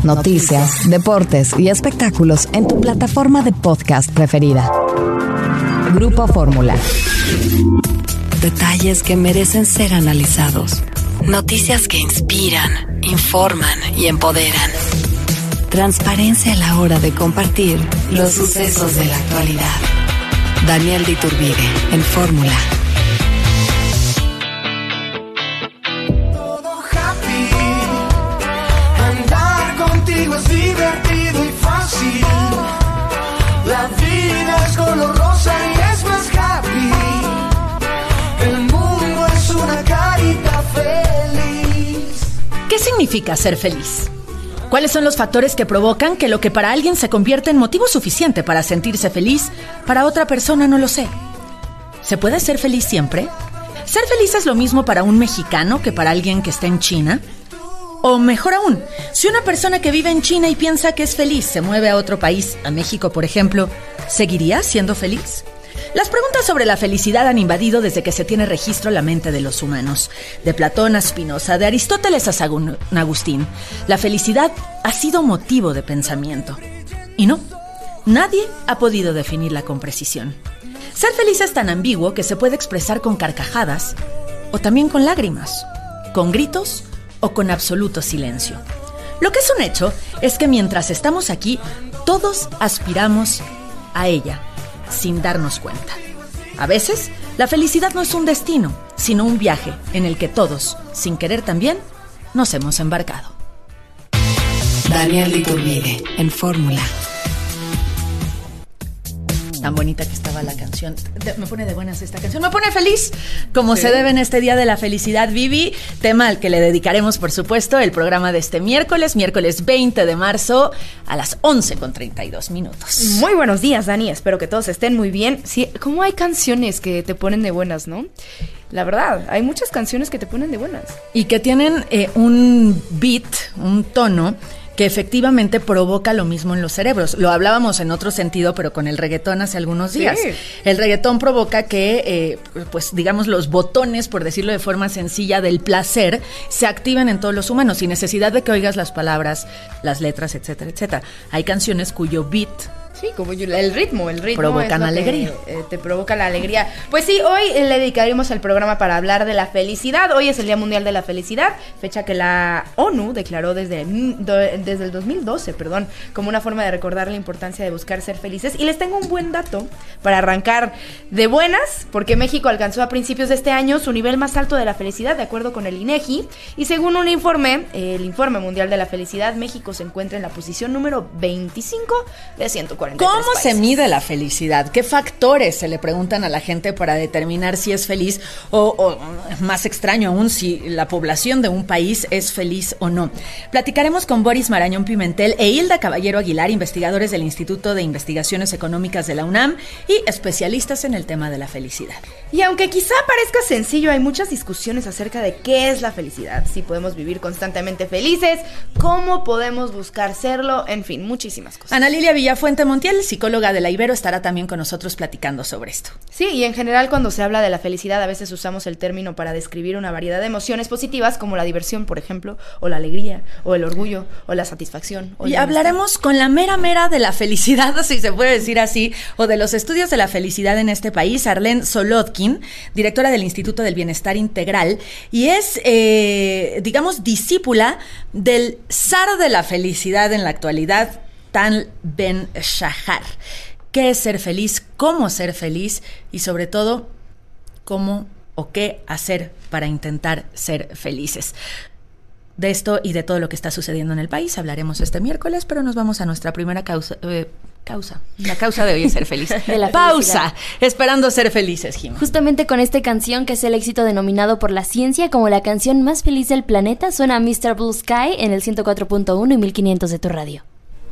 noticias, deportes y espectáculos en tu plataforma de podcast preferida. Grupo Fórmula. Detalles que merecen ser analizados. Noticias que inspiran, informan y empoderan. Transparencia a la hora de compartir los sucesos de la actualidad. Daniel de Iturbide, en Fórmula. Es divertido y fácil. La vida es color rosa y es más happy. El mundo es una carita feliz. ¿Qué significa ser feliz? ¿Cuáles son los factores que provocan que lo que para alguien se convierte en motivo suficiente para sentirse feliz, para otra persona no lo sé? ¿Se puede ser feliz siempre? ¿Ser feliz es lo mismo para un mexicano que para alguien que está en China? O mejor aún, si una persona que vive en China y piensa que es feliz se mueve a otro país, a México por ejemplo, ¿seguiría siendo feliz? Las preguntas sobre la felicidad han invadido desde que se tiene registro la mente de los humanos. De Platón a Spinoza, de Aristóteles a San Agustín, la felicidad ha sido motivo de pensamiento. Y no, nadie ha podido definirla con precisión. Ser feliz es tan ambiguo que se puede expresar con carcajadas o también con lágrimas, con gritos o con absoluto silencio. Lo que es un hecho es que mientras estamos aquí, todos aspiramos a ella, sin darnos cuenta. A veces, la felicidad no es un destino, sino un viaje en el que todos, sin querer también, nos hemos embarcado. Daniel de Iturbide, en Fórmula. Tan bonita que estaba la canción. Me pone de buenas esta canción. Me pone feliz, como se debe en este Día de la Felicidad, Vivi. Tema al que le dedicaremos, por supuesto, el programa de este miércoles 20 de marzo, a las 11:32 minutos. Muy buenos días, Dani. Espero que todos estén muy bien. Sí, ¿cómo hay canciones que te ponen de buenas, no? La verdad, hay muchas canciones que te ponen de buenas. Y que tienen un beat, un tono que efectivamente provoca lo mismo en los cerebros. Lo hablábamos en otro sentido, pero con el reggaetón hace algunos días. Sí. El reggaetón provoca que, pues digamos, los botones, por decirlo de forma sencilla, del placer, se activen en todos los humanos, sin necesidad de que oigas las palabras, las letras, etcétera, etcétera. Hay canciones cuyo beat... Sí, como el ritmo provocan alegría. Te provoca la alegría. Pues sí, hoy le dedicaremos el programa para hablar de la felicidad. Hoy es el Día Mundial de la Felicidad, fecha que la ONU declaró desde el 2012, como una forma de recordar la importancia de buscar ser felices. Y les tengo un buen dato para arrancar de buenas, porque México alcanzó a principios de este año su nivel más alto de la felicidad, de acuerdo con el INEGI. Y según un informe, el Informe Mundial de la Felicidad, México se encuentra en la posición número 25 de 140. ¿Cómo se mide la felicidad? ¿Qué factores se le preguntan a la gente para determinar si es feliz o más extraño aún, si la población de un país es feliz o no? Platicaremos con Boris Marañón Pimentel e Hilda Caballero Aguilar, investigadores del Instituto de Investigaciones Económicas de la UNAM y especialistas en el tema de la felicidad. Y aunque quizá parezca sencillo, hay muchas discusiones acerca de qué es la felicidad, si podemos vivir constantemente felices, cómo podemos buscar serlo, en fin, muchísimas cosas. Ana Lilia Villafuente Montiel, psicóloga de la Ibero, estará también con nosotros platicando sobre esto. Sí, y en general cuando se habla de la felicidad a veces usamos el término para describir una variedad de emociones positivas como la diversión, por ejemplo, o la alegría, o el orgullo, o la satisfacción. Y hablaremos con la mera de la felicidad, si se puede decir así, o de los estudios de la felicidad en este país, Arlene Solodkin, directora del Instituto del Bienestar Integral, y es, digamos, discípula del zar de la felicidad en la actualidad, Tal Ben-Shahar. ¿Qué es ser feliz? ¿Cómo ser feliz? Y sobre todo, ¿cómo o qué hacer para intentar ser felices? De esto y de todo lo que está sucediendo en el país hablaremos este miércoles, pero nos vamos a nuestra primera causa. La causa de hoy es ser feliz. De la pausa, esperando ser felices, Jim. Justamente con esta canción, que es el éxito denominado por la ciencia como la canción más feliz del planeta, suena Mr. Blue Sky en el 104.1 y 1500 de tu radio.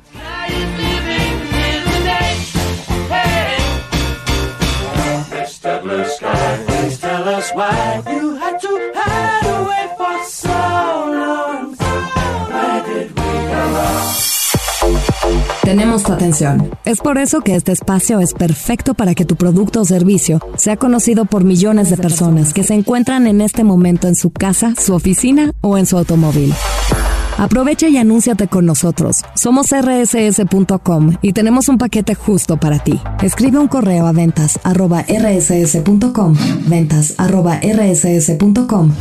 Mr. Blue Sky, please tell us why you had to hide away for so long. Where did we go wrong? Tenemos tu atención. Es por eso que este espacio es perfecto para que tu producto o servicio sea conocido por millones de personas que se encuentran en este momento en su casa, su oficina o en su automóvil. Aprovecha y anúnciate con nosotros. Somos rss.com y tenemos un paquete justo para ti. Escribe un correo a ventas@rss.com, ventas@rss.com,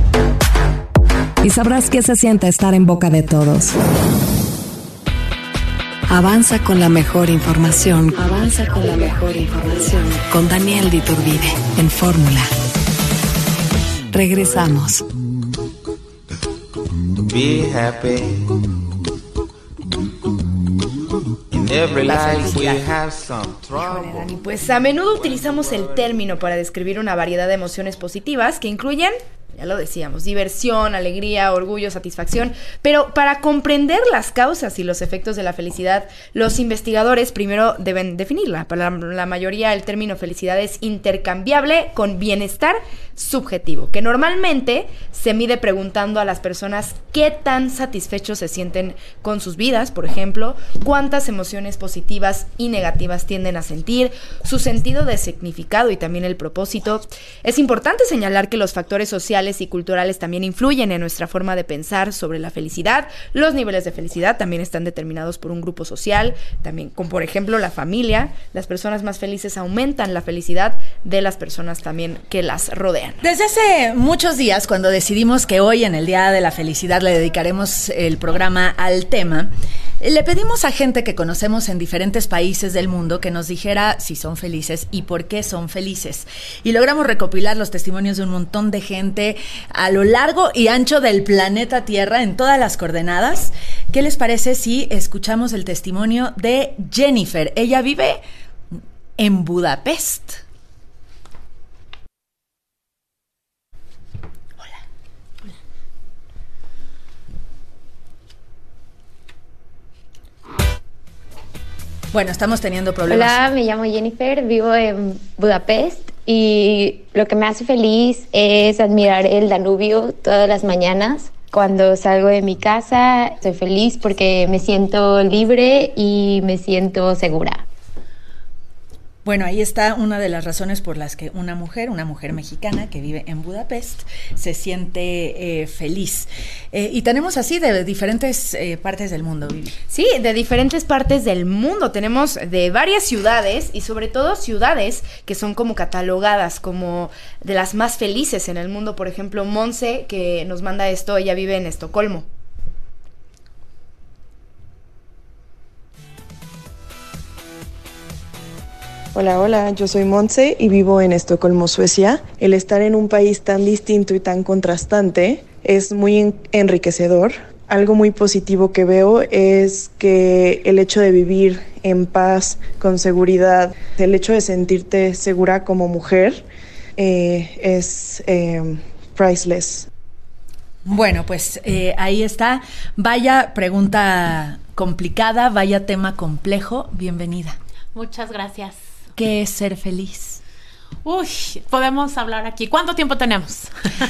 y sabrás qué se siente estar en boca de todos. Avanza con la mejor información. Avanza con la mejor información. Con Daniel de Iturbide, en Fórmula. Regresamos. Be happy. In every life we have some trouble. Híjole, Dani, pues a menudo utilizamos el término para describir una variedad de emociones positivas que incluyen, ya lo decíamos, diversión, alegría, orgullo, satisfacción. Pero para comprender las causas y los efectos de la felicidad, los investigadores primero deben definirla. Para la mayoría, el término felicidad es intercambiable con bienestar subjetivo, que normalmente se mide preguntando a las personas qué tan satisfechos se sienten con sus vidas, por ejemplo, cuántas emociones positivas y negativas tienden a sentir, su sentido de significado y también el propósito. Es importante señalar que los factores sociales y culturales también influyen en nuestra forma de pensar sobre la felicidad. Los niveles de felicidad también están determinados por un grupo social, también como por ejemplo la familia. Las personas más felices aumentan la felicidad de las personas también que las rodean. Desde hace muchos días, cuando decidimos que hoy en el Día de la Felicidad le dedicaremos el programa al tema, le pedimos a gente que conocemos en diferentes países del mundo que nos dijera si son felices y por qué son felices. Y logramos recopilar los testimonios de un montón de gente a lo largo y ancho del planeta Tierra, en todas las coordenadas. ¿Qué les parece si escuchamos el testimonio de Jennifer? Ella vive en Budapest. Bueno, estamos teniendo problemas. Hola, me llamo Jennifer, vivo en Budapest y lo que me hace feliz es admirar el Danubio todas las mañanas. Cuando salgo de mi casa estoy feliz porque me siento libre y me siento segura. Bueno, ahí está una de las razones por las que una mujer mexicana que vive en Budapest, se siente feliz. Y tenemos así de diferentes partes del mundo, Vivi. Sí, de diferentes partes del mundo. Tenemos de varias ciudades y sobre todo ciudades que son como catalogadas como de las más felices en el mundo. Por ejemplo, Monse, que nos manda esto, ella vive en Estocolmo. Hola, yo soy Montse y vivo en Estocolmo, Suecia. El estar en un país tan distinto y tan contrastante es muy enriquecedor. Algo muy positivo que veo es que el hecho de vivir en paz, con seguridad, el hecho de sentirte segura como mujer es priceless. Bueno, pues ahí está. Vaya pregunta complicada, vaya tema complejo. Bienvenida. Muchas gracias. ¿Qué es ser feliz? Uy, podemos hablar aquí. ¿Cuánto tiempo tenemos?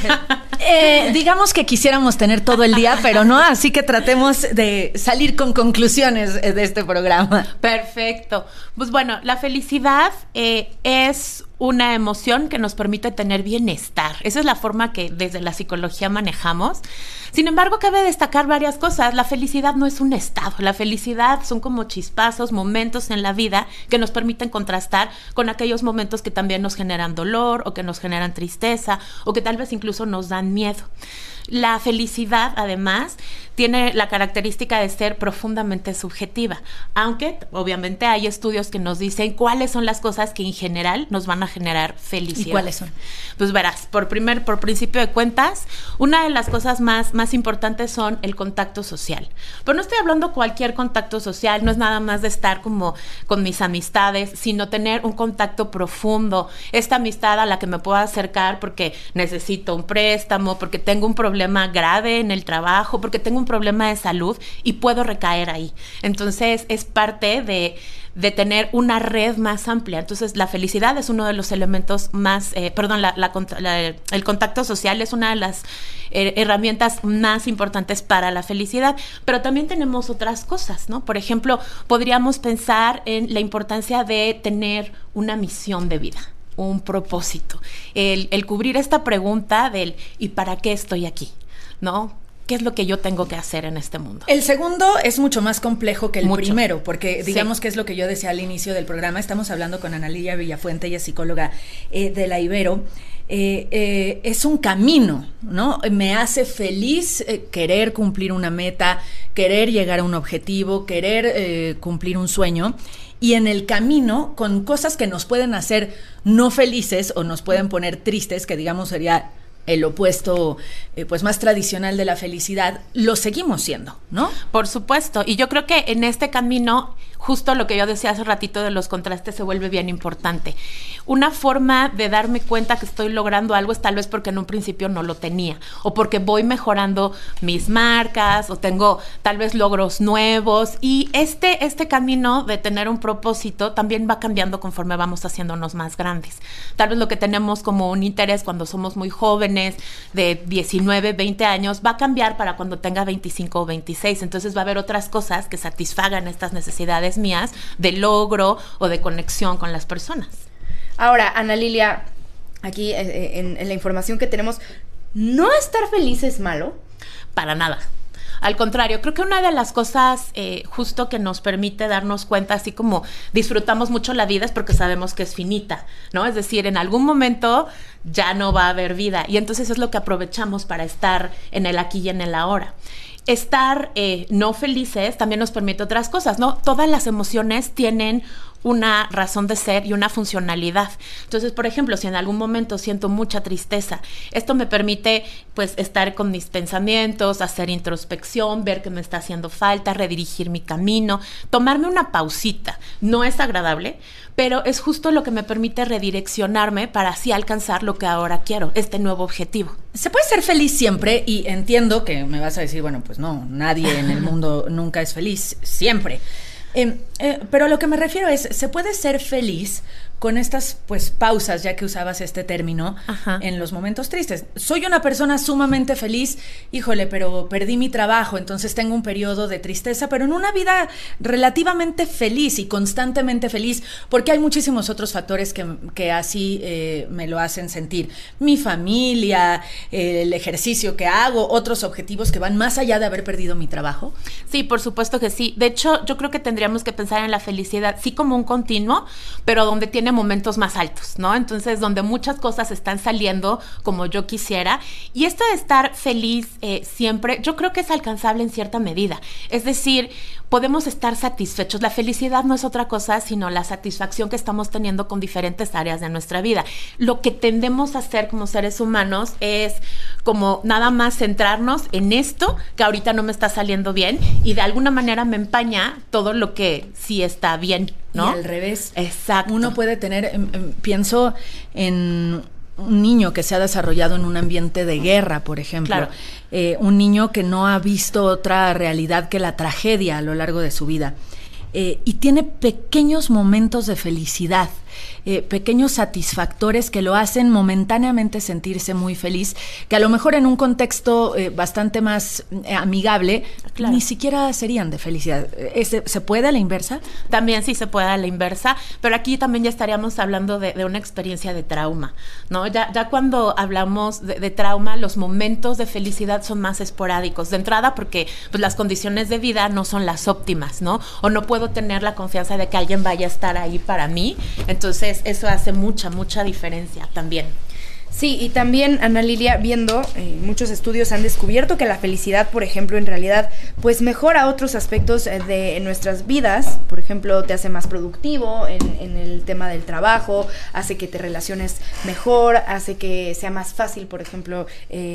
Digamos que quisiéramos tener todo el día, pero no, así que tratemos de salir con conclusiones de este programa. Perfecto. Pues bueno, la felicidad es una emoción que nos permite tener bienestar. Esa es la forma que desde la psicología manejamos. Sin embargo, cabe destacar varias cosas. La felicidad no es un estado. La felicidad son como chispazos, momentos en la vida que nos permiten contrastar con aquellos momentos que también nos generan dolor o que nos generan tristeza o que tal vez incluso nos dan miedo. La felicidad, además, tiene la característica de ser profundamente subjetiva, aunque obviamente hay estudios que nos dicen cuáles son las cosas que en general nos van a generar felicidad. ¿Y cuáles son? Pues verás, por principio de cuentas, una de las cosas más importantes son el contacto social. Pero no estoy hablando cualquier contacto social, no es nada más de estar como con mis amistades, sino tener un contacto profundo, esta amistad a la que me puedo acercar porque necesito un préstamo, porque tengo un problema grave en el trabajo, porque tengo un problema de salud y puedo recaer ahí. Entonces es parte de tener una red más amplia. Entonces la felicidad es uno de los elementos más, el contacto social es una de las herramientas más importantes para la felicidad, pero también tenemos otras cosas, ¿no? Por ejemplo, podríamos pensar en la importancia de tener una misión de vida, un propósito, el cubrir esta pregunta del ¿y para qué estoy aquí? ¿No? qué es lo que yo tengo que hacer en este mundo. El segundo es mucho más complejo que el Mucho. primero, porque digamos que es lo que yo decía al inicio del programa. Estamos hablando con Ana Lilia Villafuente, ella es psicóloga de la Ibero. Es un camino, ¿no? Me hace feliz querer cumplir una meta, querer llegar a un objetivo, querer cumplir un sueño. Y en el camino, con cosas que nos pueden hacer no felices o nos pueden poner tristes, que digamos sería el opuesto pues más tradicional de la felicidad, lo seguimos siendo, ¿no? Por supuesto, y yo creo que en este camino, justo lo que yo decía hace ratito de los contrastes se vuelve bien importante. Una forma de darme cuenta que estoy logrando algo es tal vez porque en un principio no lo tenía, o porque voy mejorando mis marcas, o tengo tal vez logros nuevos, y este camino de tener un propósito también va cambiando conforme vamos haciéndonos más grandes. Tal vez lo que tenemos como un interés cuando somos muy jóvenes, de 19, 20 años, va a cambiar para cuando tenga 25 o 26. Entonces va a haber otras cosas que satisfagan estas necesidades mías de logro o de conexión con las personas. Ahora, Ana Lilia, aquí en la información que tenemos, ¿no estar feliz es malo? Para nada. Al contrario, creo que una de las cosas justo que nos permite darnos cuenta, así como disfrutamos mucho la vida, es porque sabemos que es finita, ¿no? Es decir, en algún momento ya no va a haber vida, y entonces es lo que aprovechamos para estar en el aquí y en el ahora. Estar no felices también nos permite otras cosas, ¿no? Todas las emociones tienen una razón de ser y una funcionalidad. Entonces, por ejemplo, si en algún momento siento mucha tristeza, esto me permite pues estar con mis pensamientos, hacer introspección, ver qué me está haciendo falta, redirigir mi camino, tomarme una pausita. No es agradable, pero es justo lo que me permite redireccionarme para así alcanzar lo que ahora quiero, este nuevo objetivo. Se puede ser feliz siempre, y entiendo que me vas a decir, bueno, pues no, nadie en el mundo nunca es feliz, siempre. Pero a lo que me refiero es, se puede ser feliz con estas pues pausas, ya que usabas este término, Ajá. en los momentos tristes. Soy una persona sumamente feliz, híjole, pero perdí mi trabajo, entonces tengo un periodo de tristeza, pero en una vida relativamente feliz y constantemente feliz, porque hay muchísimos otros factores que así me lo hacen sentir. Mi familia, el ejercicio que hago, otros objetivos que van más allá de haber perdido mi trabajo. Sí, por supuesto que sí. De hecho, yo creo que tendríamos que pensar en la felicidad, sí, como un continuo, pero donde tiene momentos más altos, ¿no? Entonces, donde muchas cosas están saliendo como yo quisiera. Y esto de estar feliz siempre, yo creo que es alcanzable en cierta medida. Es decir, podemos estar satisfechos. La felicidad no es otra cosa sino la satisfacción que estamos teniendo con diferentes áreas de nuestra vida. Lo que tendemos a hacer como seres humanos es como nada más centrarnos en esto que ahorita no me está saliendo bien, y de alguna manera me empaña todo lo que sí está bien, ¿no? Y al revés. Exacto. Uno puede tener, pienso en un niño que se ha desarrollado en un ambiente de guerra, por ejemplo. Claro. Un niño que no ha visto otra realidad que la tragedia a lo largo de su vida. Y tiene pequeños momentos de felicidad, pequeños satisfactores que lo hacen momentáneamente sentirse muy feliz, que a lo mejor en un contexto bastante más amigable, Claro. ni siquiera serían de felicidad. ¿Se puede a la inversa? También sí se puede a la inversa, pero aquí también ya estaríamos hablando de una experiencia de trauma, ¿no? Ya cuando hablamos de trauma, los momentos de felicidad son más esporádicos. De entrada, porque pues, las condiciones de vida no son las óptimas, ¿no? O no puedo tener la confianza de que alguien vaya a estar ahí para mí. Entonces, eso hace mucha diferencia también. Sí, y también, Ana Lilia, viendo, muchos estudios han descubierto que la felicidad, por ejemplo, en realidad, pues mejora otros aspectos de nuestras vidas. Por ejemplo, te hace más productivo en el tema del trabajo, hace que te relaciones mejor, hace que sea más fácil, por ejemplo,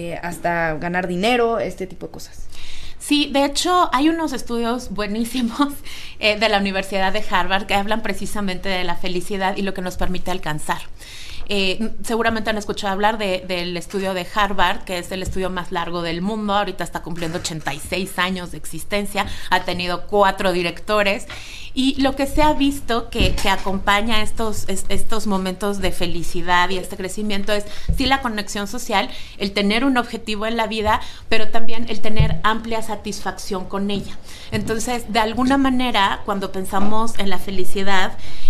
hasta ganar dinero, este tipo de cosas. Sí, de hecho hay unos estudios buenísimos de la Universidad de Harvard que hablan precisamente de la felicidad y lo que nos permite alcanzar. Seguramente han escuchado hablar del estudio de Harvard, que es el estudio más largo del mundo. Ahorita está cumpliendo 86 años de existencia, ha tenido 4 directores, y lo que se ha visto que acompaña estos momentos de felicidad y este crecimiento es sí la conexión social, el tener un objetivo en la vida, pero también el tener amplia satisfacción con ella. Entonces, de alguna manera, cuando pensamos en la felicidad,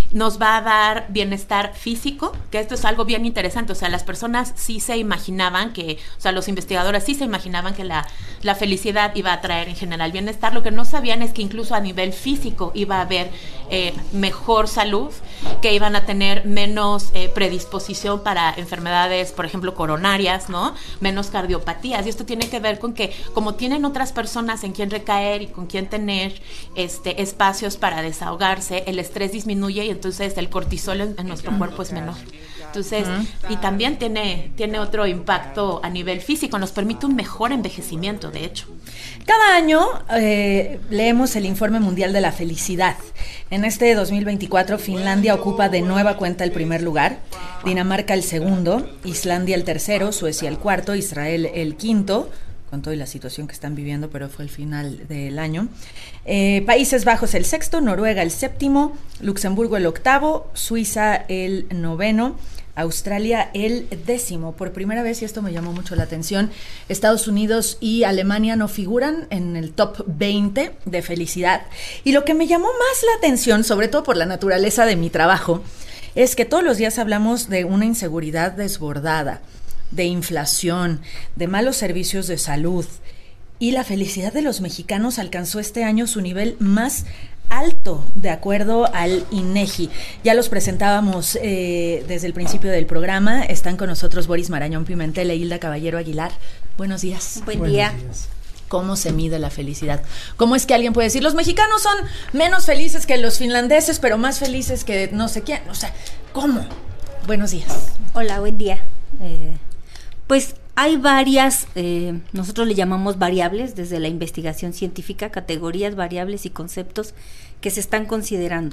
nos va a dar bienestar físico, que esto es algo bien interesante. O sea, las personas sí se imaginaban que, o sea, los investigadores sí se imaginaban que la felicidad iba a traer en general bienestar. Lo que no sabían es que incluso a nivel físico iba a haber mejor salud, que iban a tener menos predisposición para enfermedades, por ejemplo, coronarias, ¿no? Menos cardiopatías. Y esto tiene que ver con que, como tienen otras personas en quien recaer y con quien tener espacios para desahogarse, el estrés disminuye y entonces el cortisol en nuestro cuerpo es menor. Entonces, y también tiene otro impacto a nivel físico, nos permite un mejor envejecimiento, de hecho. Cada año leemos el Informe Mundial de la Felicidad. En este 2024, Finlandia ocupa de nueva cuenta el primer lugar, Dinamarca el segundo, Islandia el tercero, Suecia el cuarto, Israel el quinto, con toda la situación que están viviendo, pero fue el final del año. Países Bajos el sexto, Noruega el séptimo, Luxemburgo el octavo, Suiza el noveno, Australia el 10º. Por primera vez, y esto me llamó mucho la atención, Estados Unidos y Alemania no figuran en el top 20 de felicidad. Y lo que me llamó más la atención, sobre todo por la naturaleza de mi trabajo, es que todos los días hablamos de una inseguridad desbordada, de inflación, de malos servicios de salud. Y la felicidad de los mexicanos alcanzó este año su nivel más alto, de acuerdo al INEGI. Ya los presentábamos desde el principio del programa. Están con nosotros Boris Marañón Pimentel e Hilda Caballero Aguilar. Buenos días. Buen día. ¿Cómo se mide la felicidad? ¿Cómo es que alguien puede decir, los mexicanos son menos felices que los finlandeses, pero más felices que no sé quién? O sea, ¿cómo? Buenos días. Hola, buen día. Pues hay varias, nosotros le llamamos variables desde la investigación científica, categorías, variables y conceptos que se están considerando.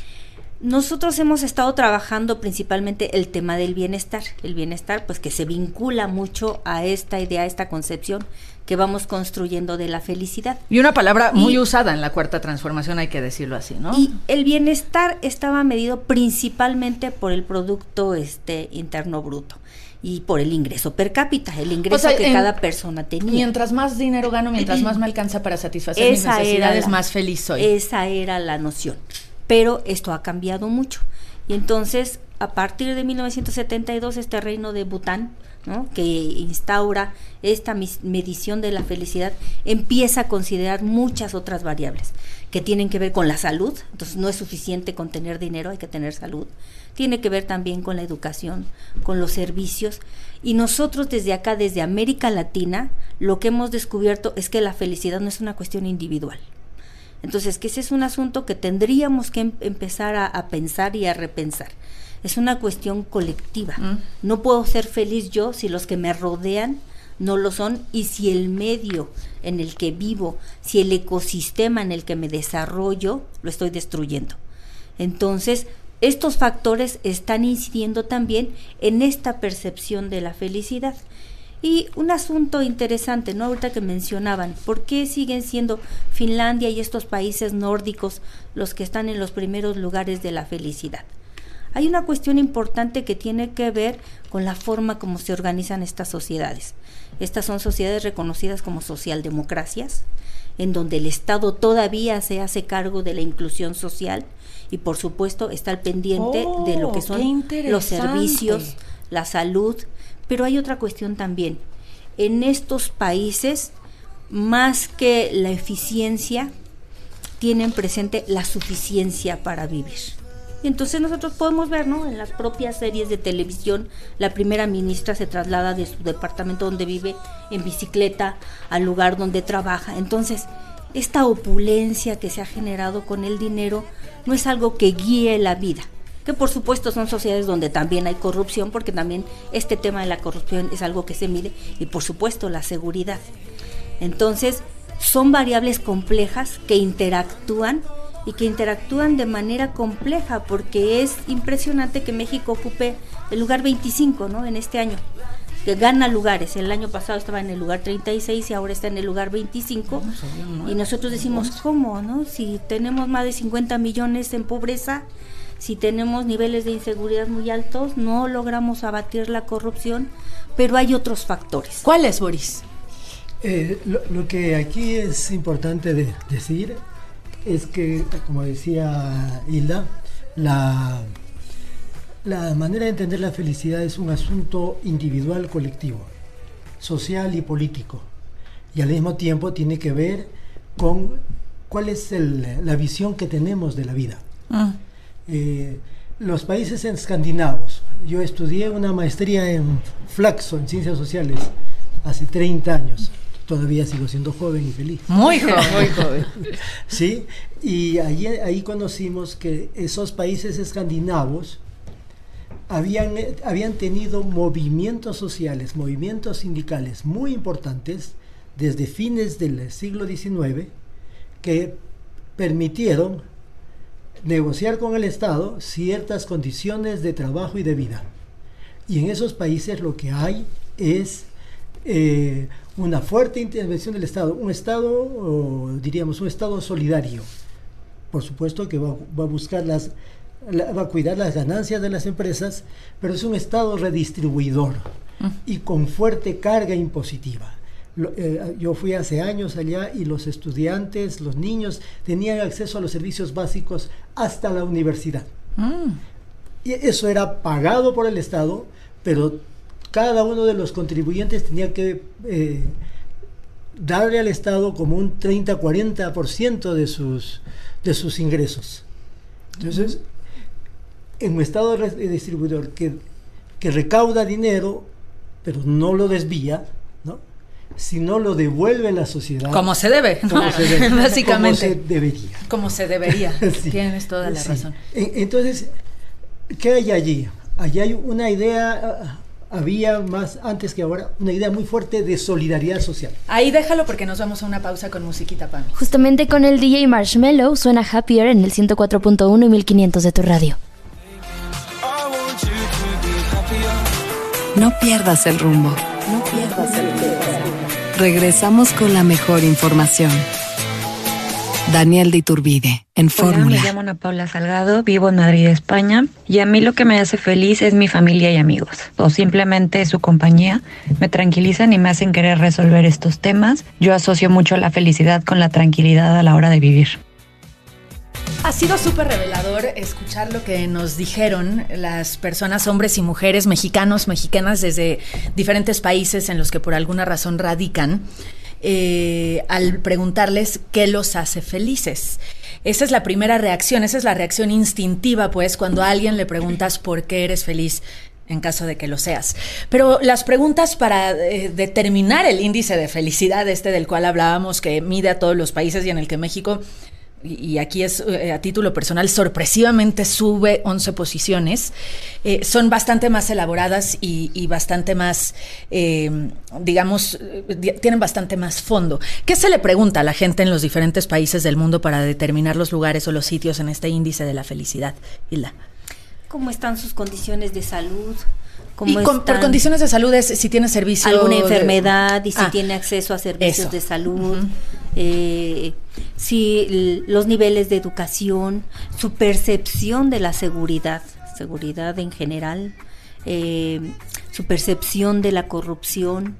Nosotros hemos estado trabajando principalmente el tema del bienestar. El bienestar, pues, que se vincula mucho a esta idea, a esta concepción que vamos construyendo de la felicidad. Y una palabra muy usada en la Cuarta Transformación, hay que decirlo así, ¿no? Y el bienestar estaba medido principalmente por el Producto Interno Bruto y por el ingreso per cápita, el ingreso que cada persona tenía. Mientras más dinero gano, mientras más me alcanza para satisfacer mis necesidades, más feliz soy. Esa era la noción. Pero esto ha cambiado mucho. Y entonces, a partir de 1972, este reino de Bután, ¿no?, que instaura esta medición de la felicidad, empieza a considerar muchas otras variables que tienen que ver con la salud. Entonces, no es suficiente con tener dinero, hay que tener salud. Tiene que ver también con la educación, con los servicios. Y nosotros desde acá, desde América Latina, lo que hemos descubierto es que la felicidad no es una cuestión individual. Entonces, que ese es un asunto que tendríamos que empezar a pensar y a repensar. Es una cuestión colectiva. No puedo ser feliz yo si los que me rodean no lo son, y si el medio en el que vivo, si el ecosistema en el que me desarrollo, lo estoy destruyendo. Entonces, estos factores están incidiendo también en esta percepción de la felicidad. Y un asunto interesante, ¿no?, ahorita que mencionaban, ¿por qué siguen siendo Finlandia y estos países nórdicos los que están en los primeros lugares de la felicidad? Hay una cuestión importante que tiene que ver con la forma como se organizan estas sociedades. Estas son sociedades reconocidas como socialdemocracias, en donde el Estado todavía se hace cargo de la inclusión social y, por supuesto, está al pendiente de lo que son los servicios, la salud. Pero hay otra cuestión también. En estos países, más que la eficiencia, tienen presente la suficiencia para vivir. Y entonces nosotros podemos ver, ¿no?, en las propias series de televisión, la primera ministra se traslada de su departamento donde vive en bicicleta al lugar donde trabaja. Entonces, esta opulencia que se ha generado con el dinero no es algo que guíe la vida. Que por supuesto son sociedades donde también hay corrupción, porque también este tema de la corrupción es algo que se mide, y por supuesto la seguridad. Entonces, son variables complejas que interactúan y que interactúan de manera compleja, porque es impresionante que México ocupe el lugar 25, ¿no?, en este año, que gana lugares. El año pasado estaba en el lugar 36 y ahora está en el lugar 25. Y nosotros decimos, ¿cómo, no? Si tenemos más de 50 millones en pobreza, si tenemos niveles de inseguridad muy altos, no logramos abatir la corrupción, pero hay otros factores. ¿Cuáles, Boris? Lo que aquí es importante decir es que, como decía Hilda, la manera de entender la felicidad es un asunto individual, colectivo, social y político, y al mismo tiempo tiene que ver con cuál es la visión que tenemos de la vida. Los países escandinavos, yo estudié una maestría en Flaxo, en Ciencias Sociales, hace 30 años. Todavía sigo siendo joven y feliz. Muy joven. Sí, y ahí conocimos que esos países escandinavos habían tenido movimientos sociales, movimientos sindicales muy importantes desde fines del siglo XIX que permitieron negociar con el Estado ciertas condiciones de trabajo y de vida. Y en esos países lo que hay es una fuerte intervención del Estado, un Estado, diríamos, un Estado solidario. Por supuesto que va a buscar va a cuidar las ganancias de las empresas, pero es un Estado redistribuidor y con fuerte carga impositiva. Yo fui hace años allá y los estudiantes, los niños, tenían acceso a los servicios básicos hasta la universidad. Y eso era pagado por el Estado, pero cada uno de los contribuyentes tenía que darle al Estado como un 30-40% de sus ingresos. Entonces, en un Estado distribuidor que recauda dinero, pero no lo desvía, ¿no?, sino lo devuelve a la sociedad. Como se debe, básicamente. Como se debería. Como se debería. Sí. Tienes toda la razón. Entonces, ¿qué hay allí? Allí hay una idea, había más antes que ahora, una idea muy fuerte de solidaridad social. Ahí déjalo porque nos vamos a una pausa con musiquita, Pami. Justamente con el DJ Marshmello suena Happier en el 104.1 y 1500 de tu radio. No pierdas el rumbo. Regresamos con la mejor información. Daniel de Iturbide, en Fórmula. Hola, me llamo Ana Paula Salgado, vivo en Madrid, España, y a mí lo que me hace feliz es mi familia y amigos, o simplemente su compañía. Me tranquilizan y me hacen querer resolver estos temas. Yo asocio mucho la felicidad con la tranquilidad a la hora de vivir. Ha sido súper revelador escuchar lo que nos dijeron las personas, hombres y mujeres, mexicanos, mexicanas, desde diferentes países en los que por alguna razón radican, al preguntarles qué los hace felices. Esa es la primera reacción, esa es la reacción instintiva, pues, cuando a alguien le preguntas por qué eres feliz, en caso de que lo seas. Pero las preguntas para determinar el índice de felicidad del cual hablábamos, que mide a todos los países y en el que México, y aquí es a título personal, sorpresivamente sube 11 posiciones, son bastante más elaboradas y bastante más, digamos, tienen bastante más fondo. ¿Qué se le pregunta a la gente en los diferentes países del mundo para determinar los lugares o los sitios en este índice de la felicidad, Hilda? ¿Cómo están sus condiciones de salud? Por condiciones de salud es si tiene servicio, alguna enfermedad y si tiene acceso a servicios de salud, si los niveles de educación, su percepción de la seguridad en general, su percepción de la corrupción,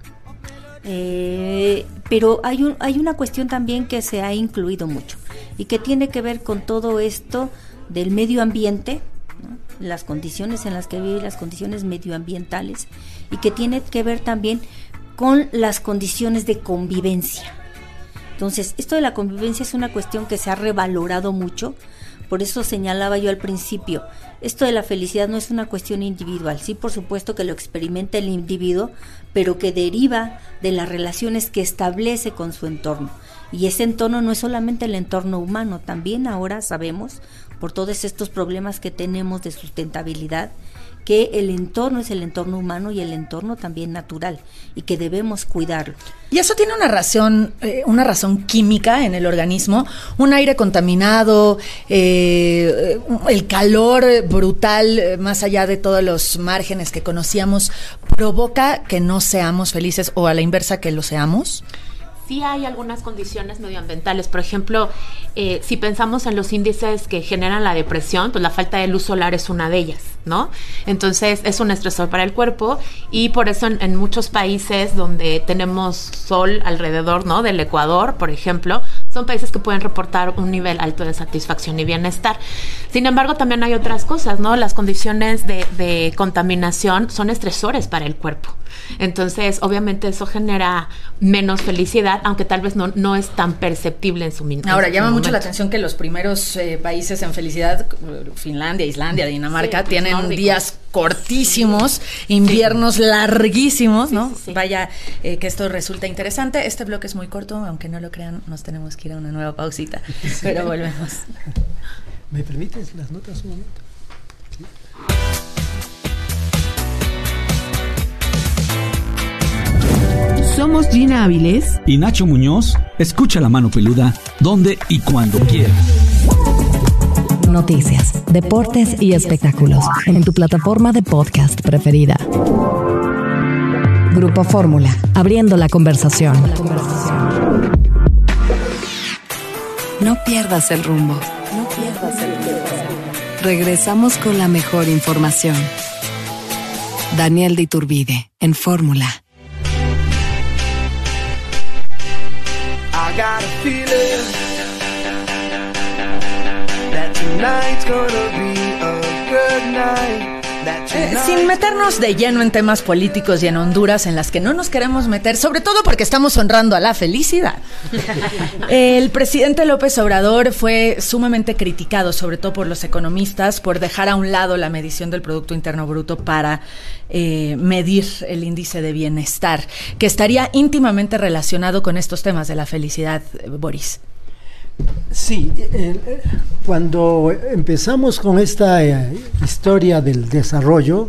pero hay una cuestión también que se ha incluido mucho y que tiene que ver con todo esto del medio ambiente, ¿no?, las condiciones en las que vive, las condiciones medioambientales, y que tiene que ver también con las condiciones de convivencia. Entonces, esto de la convivencia es una cuestión que se ha revalorado mucho. Por eso señalaba yo al principio, esto de la felicidad no es una cuestión individual. Sí, por supuesto que lo experimenta el individuo, pero que deriva de las relaciones que establece con su entorno. Y ese entorno no es solamente el entorno humano, también ahora sabemos, por todos estos problemas que tenemos de sustentabilidad, que el entorno es el entorno humano y el entorno también natural, y que debemos cuidarlo. Y eso tiene una razón química en el organismo. Un aire contaminado, el calor brutal, más allá de todos los márgenes que conocíamos, provoca que no seamos felices, o a la inversa, que lo seamos. Sí hay algunas condiciones medioambientales, por ejemplo, si pensamos en los índices que generan la depresión, pues la falta de luz solar es una de ellas, ¿no? Entonces es un estresor para el cuerpo, y por eso en muchos países donde tenemos sol alrededor, ¿no?, del Ecuador, por ejemplo, son países que pueden reportar un nivel alto de satisfacción y bienestar. Sin embargo, también hay otras cosas, ¿no? Las condiciones de contaminación son estresores para el cuerpo. Entonces, obviamente eso genera menos felicidad, aunque tal vez no es tan perceptible en su momento. Ahora, llama mucho la atención que los primeros países en felicidad, Finlandia, Islandia, Dinamarca, tienen nórdicos, días cortísimos, inviernos larguísimos, ¿no? Vaya, que esto resulta interesante. Este bloque es muy corto, aunque no lo crean, nos tenemos que ir a una nueva pausita, pero volvemos. ¿Me permites las notas un momento? ¿Sí? Somos Gina Áviles y Nacho Muñoz. Escucha La Mano Peluda donde y cuando quieras. Noticias, deportes y espectáculos en tu plataforma de podcast preferida. Grupo Fórmula, abriendo la conversación. No pierdas el rumbo. Regresamos con la mejor información. Daniel de Iturbide, en Fórmula. I got a feeling that tonight's gonna be a good night. Sin meternos de lleno en temas políticos y en Honduras en las que no nos queremos meter, sobre todo porque estamos honrando a la felicidad. El presidente López Obrador fue sumamente criticado, sobre todo por los economistas, por dejar a un lado la medición del Producto Interno Bruto para medir el índice de bienestar, que estaría íntimamente relacionado con estos temas de la felicidad, Boris. Sí, cuando empezamos con esta historia del desarrollo,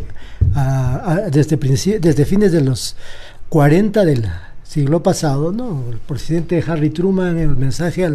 desde fines de los 40 del siglo pasado, ¿no? El presidente Harry Truman, en el mensaje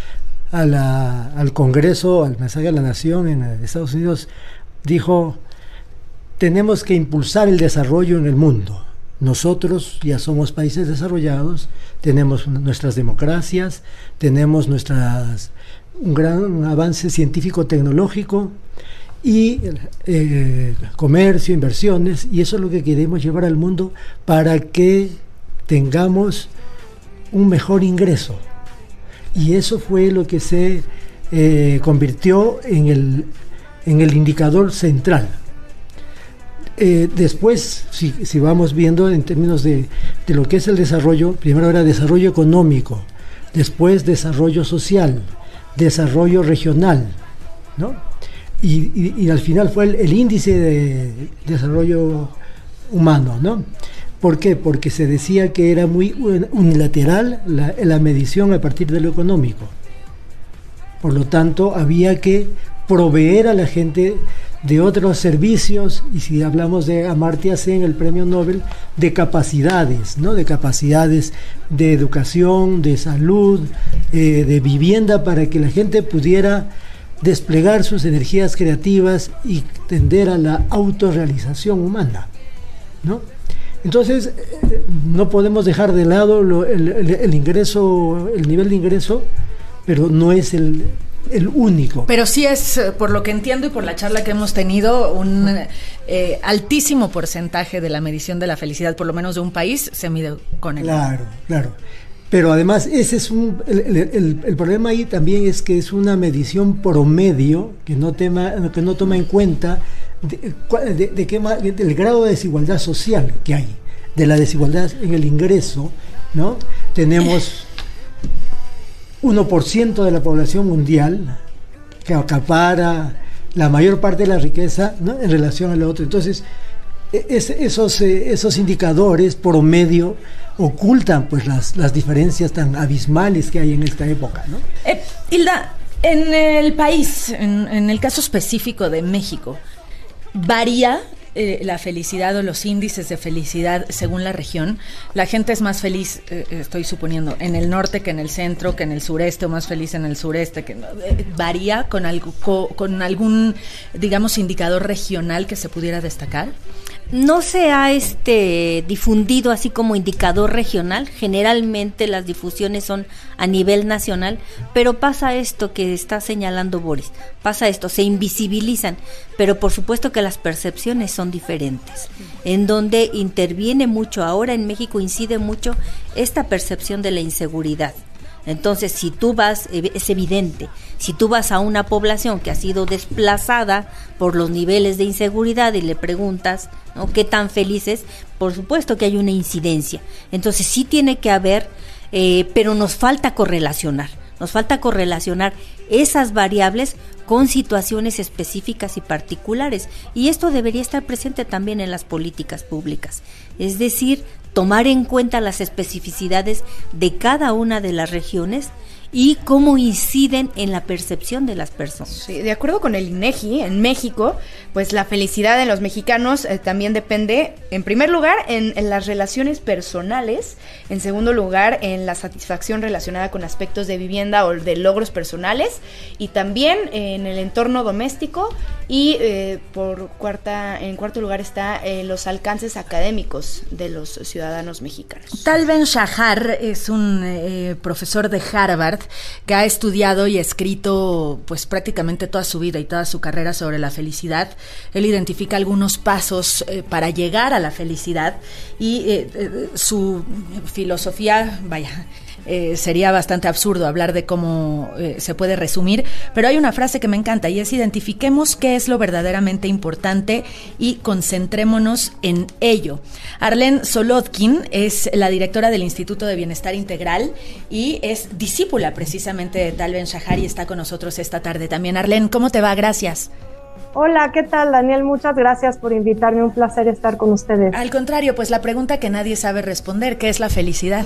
al Congreso, al mensaje a la Nación en Estados Unidos, dijo: tenemos que impulsar el desarrollo en el mundo. Nosotros ya somos países desarrollados, tenemos nuestras democracias, tenemos un gran avance científico-tecnológico y comercio, inversiones, y eso es lo que queremos llevar al mundo para que tengamos un mejor ingreso. Y eso fue lo que se convirtió en el indicador central. Después, si vamos viendo en términos de lo que es el desarrollo, primero era desarrollo económico, después desarrollo social, desarrollo regional, ¿no? Y al final fue el índice de desarrollo humano, ¿no? ¿Por qué? Porque se decía que era muy unilateral la medición a partir de lo económico. Por lo tanto, había que proveer a la gente de otros servicios, y si hablamos de Amartya Sen, el premio Nobel, de capacidades, ¿no? De capacidades de educación, de salud, de vivienda, para que la gente pudiera desplegar sus energías creativas y tender a la autorrealización humana, ¿no? Entonces, no podemos dejar de lado el ingreso, el nivel de ingreso, pero no es el único. Pero sí es, por lo que entiendo y por la charla que hemos tenido, un altísimo porcentaje de la medición de la felicidad, por lo menos de un país, se mide con él. Claro. Pero además ese es el problema ahí también, es que es una medición promedio que no toma en cuenta del grado de desigualdad social que hay, de la desigualdad en el ingreso, ¿no? Tenemos 1% de la población mundial que acapara la mayor parte de la riqueza, ¿no? En relación a lo otro. Entonces, esos indicadores promedio ocultan pues las diferencias tan abismales que hay en esta época, ¿no? Hilda, en el país, en el caso específico de México, ¿varía la felicidad o los índices de felicidad según la región? La gente es más feliz, estoy suponiendo, en el norte que en el centro, que en el sureste, o más feliz en el sureste. ¿Varía con algún, digamos, indicador regional que se pudiera destacar? No se ha difundido así como indicador regional. Generalmente las difusiones son a nivel nacional, pero pasa esto que está señalando Boris, se invisibilizan, pero por supuesto que las percepciones son diferentes, en donde interviene mucho, ahora en México incide mucho esta percepción de la inseguridad. Entonces, si tú vas, es evidente, si tú vas a una población que ha sido desplazada por los niveles de inseguridad y le preguntas, ¿no?, qué tan feliz es, por supuesto que hay una incidencia. Entonces, sí tiene que haber, pero nos falta correlacionar esas variables con situaciones específicas y particulares. Y esto debería estar presente también en las políticas públicas. Es decir, tomar en cuenta las especificidades de cada una de las regiones y cómo inciden en la percepción de las personas. Sí, de acuerdo con el INEGI, en México, pues la felicidad de los mexicanos también depende, en primer lugar, en las relaciones personales, en segundo lugar, en la satisfacción relacionada con aspectos de vivienda o de logros personales, y también en el entorno doméstico, y en cuarto lugar está los alcances académicos de los ciudadanos mexicanos. Tal Ben-Shahar es un profesor de Harvard que ha estudiado y escrito pues prácticamente toda su vida y toda su carrera sobre la felicidad. Él identifica algunos pasos para llegar a la felicidad y su filosofía, sería bastante absurdo hablar de cómo se puede resumir, pero hay una frase que me encanta y es: identifiquemos qué es lo verdaderamente importante y concentrémonos en ello. Arlene Solodkin es la directora del Instituto de Bienestar Integral y es discípula precisamente de Tal Ben-Shahar y está con nosotros esta tarde también. Arlene, ¿cómo te va? Gracias. Hola, ¿qué tal, Daniel? Muchas gracias por invitarme, un placer estar con ustedes. Al contrario, pues la pregunta que nadie sabe responder, ¿qué es la felicidad?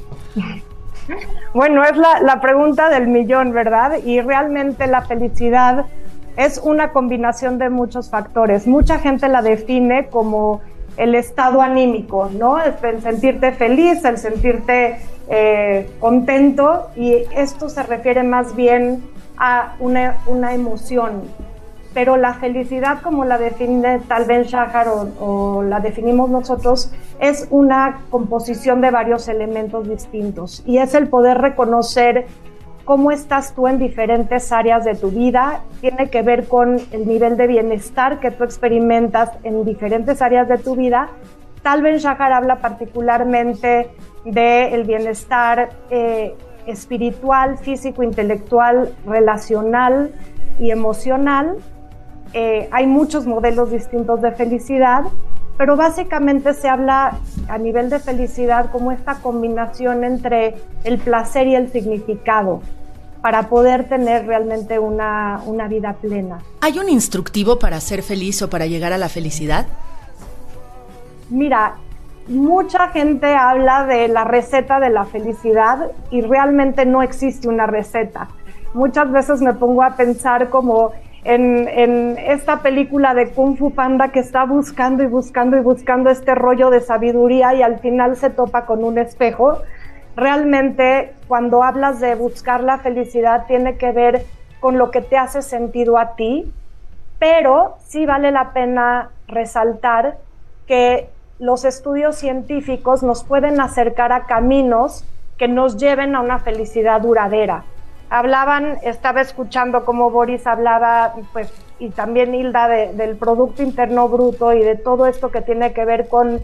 Bueno, es la pregunta del millón, ¿verdad? Y realmente la felicidad es una combinación de muchos factores. Mucha gente la define como el estado anímico, ¿no? El sentirte feliz, el sentirte contento, y esto se refiere más bien a una emoción. Pero la felicidad, como la define Tal Ben-Shahar o la definimos nosotros, es una composición de varios elementos distintos, y es el poder reconocer cómo estás tú en diferentes áreas de tu vida. Tiene que ver con el nivel de bienestar que tú experimentas en diferentes áreas de tu vida. Tal Ben-Shahar habla particularmente del bienestar espiritual, físico, intelectual, relacional y emocional. Hay muchos modelos distintos de felicidad, pero básicamente se habla a nivel de felicidad como esta combinación entre el placer y el significado para poder tener realmente una vida plena. ¿Hay un instructivo para ser feliz o para llegar a la felicidad? Mira, mucha gente habla de la receta de la felicidad y realmente no existe una receta. Muchas veces me pongo a pensar como en esta película de Kung Fu Panda, que está buscando y buscando y buscando este rollo de sabiduría y al final se topa con un espejo. Realmente, cuando hablas de buscar la felicidad, tiene que ver con lo que te hace sentido a ti, pero sí vale la pena resaltar que los estudios científicos nos pueden acercar a caminos que nos lleven a una felicidad duradera. Estaba escuchando cómo Boris hablaba, pues, y también Hilda, del Producto Interno Bruto y de todo esto que tiene que ver con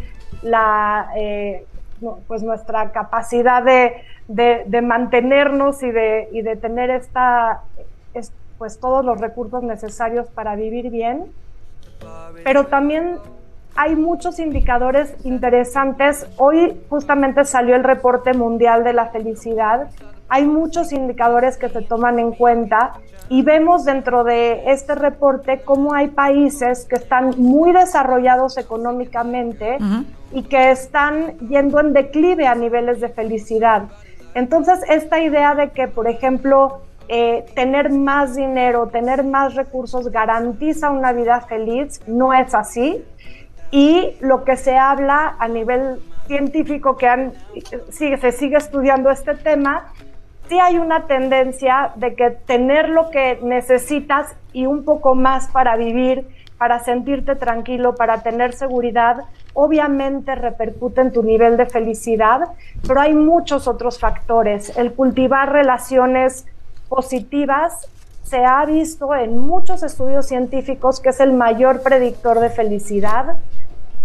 pues nuestra capacidad de mantenernos y de tener pues todos los recursos necesarios para vivir bien. Pero también hay muchos indicadores interesantes. Hoy justamente salió el reporte mundial de la felicidad. Hay muchos indicadores que se toman en cuenta y vemos dentro de este reporte cómo hay países que están muy desarrollados económicamente y que están yendo en declive a niveles de felicidad. Entonces, esta idea de que, por ejemplo, tener más dinero, tener más recursos garantiza una vida feliz, no es así. Y lo que se habla a nivel científico, se sigue estudiando este tema, sí hay una tendencia de que tener lo que necesitas y un poco más para vivir, para sentirte tranquilo, para tener seguridad, obviamente repercute en tu nivel de felicidad, pero hay muchos otros factores. El cultivar relaciones positivas se ha visto en muchos estudios científicos que es el mayor predictor de felicidad.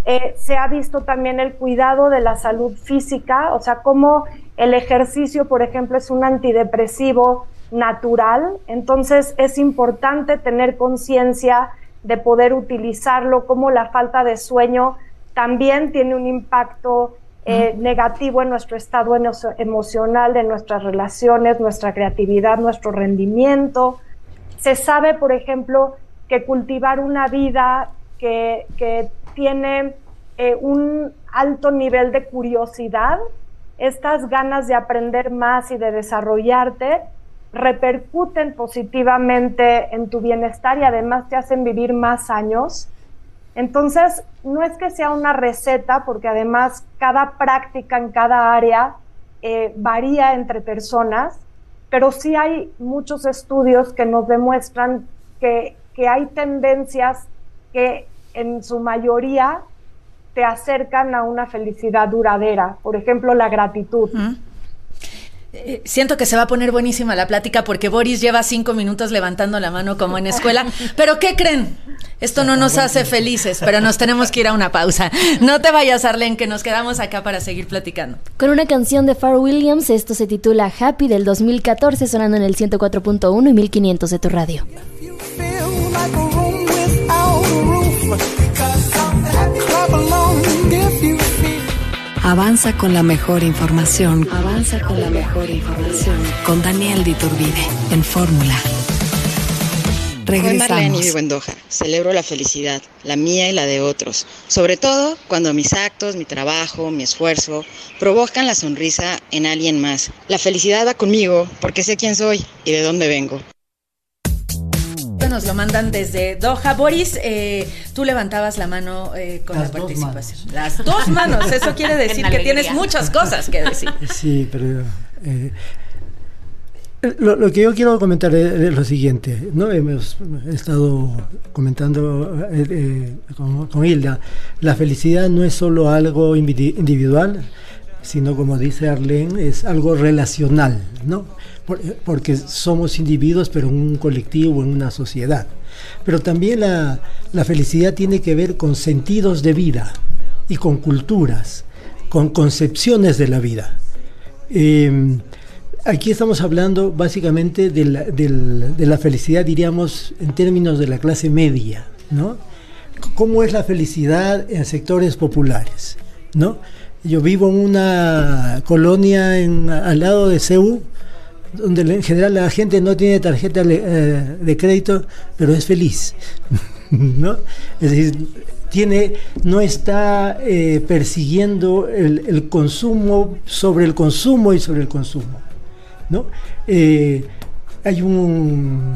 Se ha visto también el cuidado de la salud física, o sea, cómo el ejercicio, por ejemplo, es un antidepresivo natural. Entonces es importante tener conciencia de poder utilizarlo, como la falta de sueño también tiene un impacto negativo en nuestro estado emocional, de nuestras relaciones, nuestra creatividad, nuestro rendimiento. Se sabe, por ejemplo, que cultivar una vida que tiene un alto nivel de curiosidad, estas ganas de aprender más y de desarrollarte, repercuten positivamente en tu bienestar y además te hacen vivir más años. Entonces, no es que sea una receta, porque además cada práctica en cada área varía entre personas, pero sí hay muchos estudios que nos demuestran que hay tendencias que en su mayoría te acercan a una felicidad duradera. Por ejemplo, la gratitud. Siento que se va a poner buenísima la plática porque Boris lleva 5 minutos levantando la mano como en escuela. ¿Pero qué creen? Esto no nos hace felices, pero nos tenemos que ir a una pausa. No te vayas, Arlene, que nos quedamos acá para seguir platicando. Con una canción de Pharrell Williams, esto se titula Happy, del 2014, sonando en el 104.1 y 1500 de tu radio. Avanza con la mejor información. Avanza con la mejor información. Con Daniel de Iturbide, en Fórmula. Regresamos. Soy Marlene y vivo en Doha. Celebro la felicidad, la mía y la de otros. Sobre todo cuando mis actos, mi trabajo, mi esfuerzo provocan la sonrisa en alguien más. La felicidad va conmigo porque sé quién soy y de dónde vengo. Nos lo mandan desde Doha. Boris, tú levantabas la mano con la participación. Las dos manos, eso quiere decir que tienes muchas cosas que decir. Sí, pero lo que yo quiero comentar es lo siguiente, ¿no? Hemos estado comentando con Hilda, la felicidad no es solo algo individual, sino, como dice Arlene, es algo relacional, ¿no? Porque somos individuos, pero en un colectivo, en una sociedad. Pero también la felicidad tiene que ver con sentidos de vida y con culturas, con concepciones de la vida. Aquí estamos hablando básicamente de la felicidad, diríamos, en términos de la clase media, ¿no? ¿Cómo es la felicidad en sectores populares, ¿no? Yo vivo en una colonia al lado de Seúl, donde en general la gente no tiene tarjeta de crédito, pero es feliz, ¿no? Es decir, no está persiguiendo el consumo sobre el consumo y sobre el consumo, ¿no? Hay un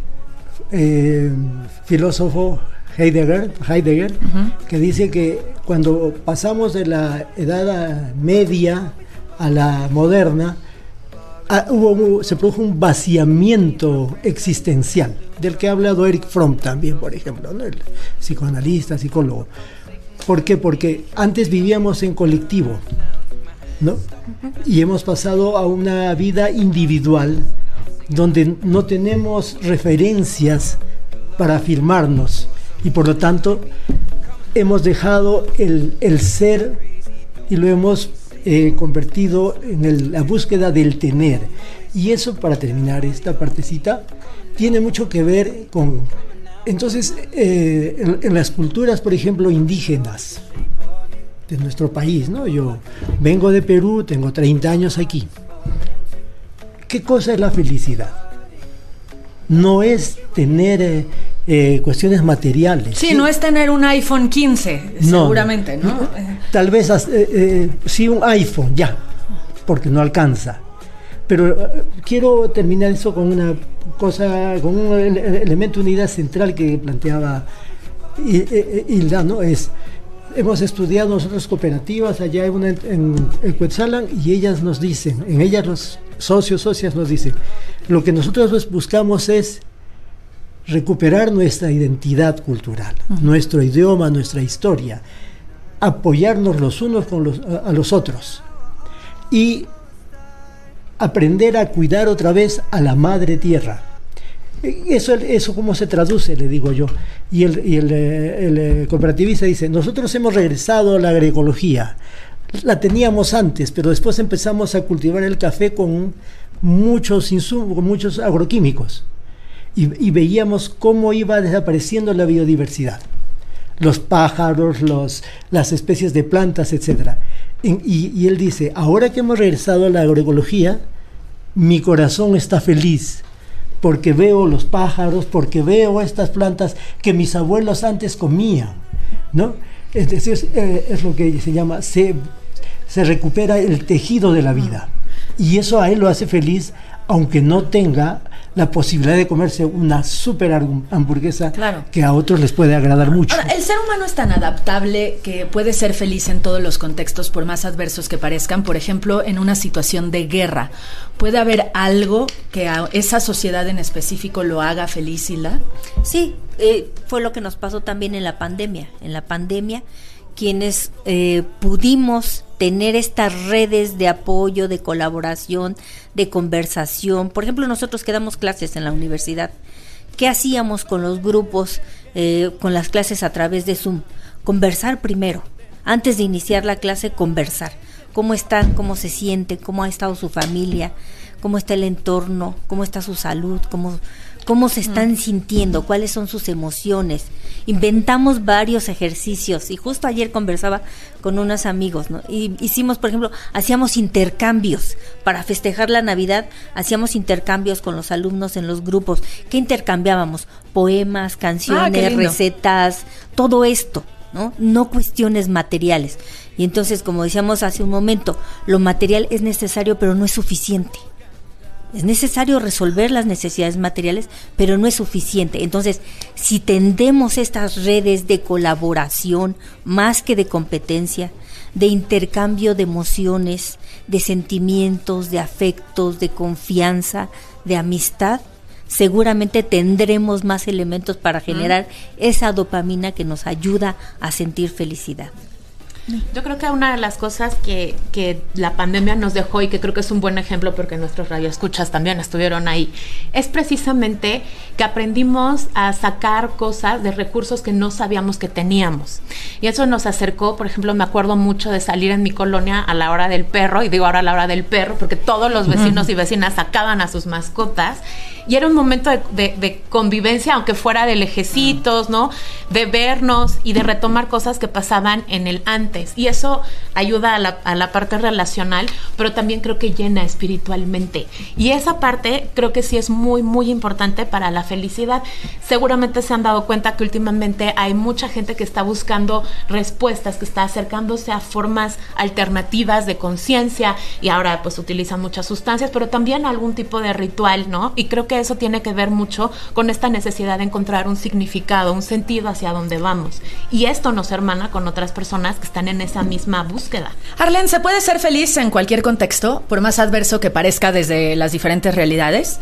filósofo, Heidegger, que dice que cuando pasamos de la edad media a la moderna, se produjo un vaciamiento existencial, del que ha hablado Erich Fromm también, por ejemplo, ¿no? El psicoanalista, psicólogo. ¿Por qué? Porque antes vivíamos en colectivo, ¿no? Y hemos pasado a una vida individual, donde no tenemos referencias para afirmarnos, y por lo tanto hemos dejado el ser y lo hemos convertido en la búsqueda del tener. Y eso, para terminar esta partecita, tiene mucho que ver con, entonces, en las culturas, por ejemplo, indígenas de nuestro país, ¿no? Yo vengo de Perú, tengo 30 años aquí. ¿Qué cosa es la felicidad? No es tener cuestiones materiales. Sí, no es tener un iPhone 15, seguramente, ¿no? Tal vez sí un iPhone, ya, porque no alcanza. Pero quiero terminar eso con una cosa, con un elemento, una idea central que planteaba Hilda, ¿no? Hemos estudiado nosotros cooperativas allá en Cuetzalan, y ellas nos dicen, los socias nos dicen, lo que nosotros buscamos es recuperar nuestra identidad cultural, nuestro idioma, nuestra historia, apoyarnos los unos a los otros y aprender a cuidar otra vez a la madre tierra. Eso cómo se traduce, le digo yo. Y el cooperativista dice, nosotros hemos regresado a la agroecología. La teníamos antes, pero después empezamos a cultivar el café con muchos insumos, con muchos agroquímicos. Y veíamos cómo iba desapareciendo la biodiversidad. Los pájaros, las especies de plantas, etc. Y él dice, ahora que hemos regresado a la agroecología, mi corazón está feliz, porque veo los pájaros, porque veo estas plantas que mis abuelos antes comían, ¿no? Es decir, es lo que se llama, se recupera el tejido de la vida. Y eso a él lo hace feliz, aunque no tenga la posibilidad de comerse una súper hamburguesa, claro, que a otros les puede agradar mucho. Ahora, el ser humano es tan adaptable que puede ser feliz en todos los contextos, por más adversos que parezcan. Por ejemplo, en una situación de guerra, ¿puede haber algo que a esa sociedad en específico lo haga feliz, Hilda? Sí, fue lo que nos pasó también en la pandemia. En la pandemia, quienes pudimos tener estas redes de apoyo, de colaboración, de conversación. Por ejemplo, nosotros que damos clases en la universidad, ¿qué hacíamos con los grupos, con las clases a través de Zoom? Conversar primero, antes de iniciar la clase, conversar. ¿Cómo están? ¿Cómo se sienten? ¿Cómo ha estado su familia? ¿Cómo está el entorno? ¿Cómo está su salud? ¿Cómo se están sintiendo? ¿Cuáles son sus emociones? Inventamos varios ejercicios y justo ayer conversaba con unos amigos, ¿no? Y hicimos, por ejemplo, hacíamos intercambios para festejar la Navidad, hacíamos intercambios con los alumnos en los grupos. ¿Qué intercambiábamos? Poemas, canciones, recetas, todo esto, ¿no? No cuestiones materiales. Y entonces, como decíamos hace un momento, lo material es necesario, pero no es suficiente. Es necesario resolver las necesidades materiales, pero no es suficiente. Entonces, si tendemos estas redes de colaboración, más que de competencia, de intercambio de emociones, de sentimientos, de afectos, de confianza, de amistad, seguramente tendremos más elementos para generar esa dopamina que nos ayuda a sentir felicidad. Yo creo que una de las cosas que la pandemia nos dejó, y que creo que es un buen ejemplo porque nuestros radioescuchas también estuvieron ahí, es precisamente que aprendimos a sacar cosas de recursos que no sabíamos que teníamos. Y eso nos acercó, por ejemplo, me acuerdo mucho de salir en mi colonia a la hora del perro, y digo ahora a la hora del perro porque todos los vecinos y vecinas sacaban a sus mascotas, y era un momento de convivencia, aunque fuera de lejecitos, ¿no? De vernos y de retomar cosas que pasaban en el antes. Y eso ayuda a la parte relacional, pero también creo que llena espiritualmente. Y esa parte creo que sí es muy, muy importante para la felicidad. Seguramente se han dado cuenta que últimamente hay mucha gente que está buscando respuestas, que está acercándose a formas alternativas de conciencia, y ahora pues utilizan muchas sustancias, pero también algún tipo de ritual, ¿no? Y creo que eso tiene que ver mucho con esta necesidad de encontrar un significado, un sentido hacia dónde vamos. Y esto nos hermana con otras personas que están en esa misma búsqueda. Arlen, ¿se puede ser feliz en cualquier contexto, por más adverso que parezca desde las diferentes realidades?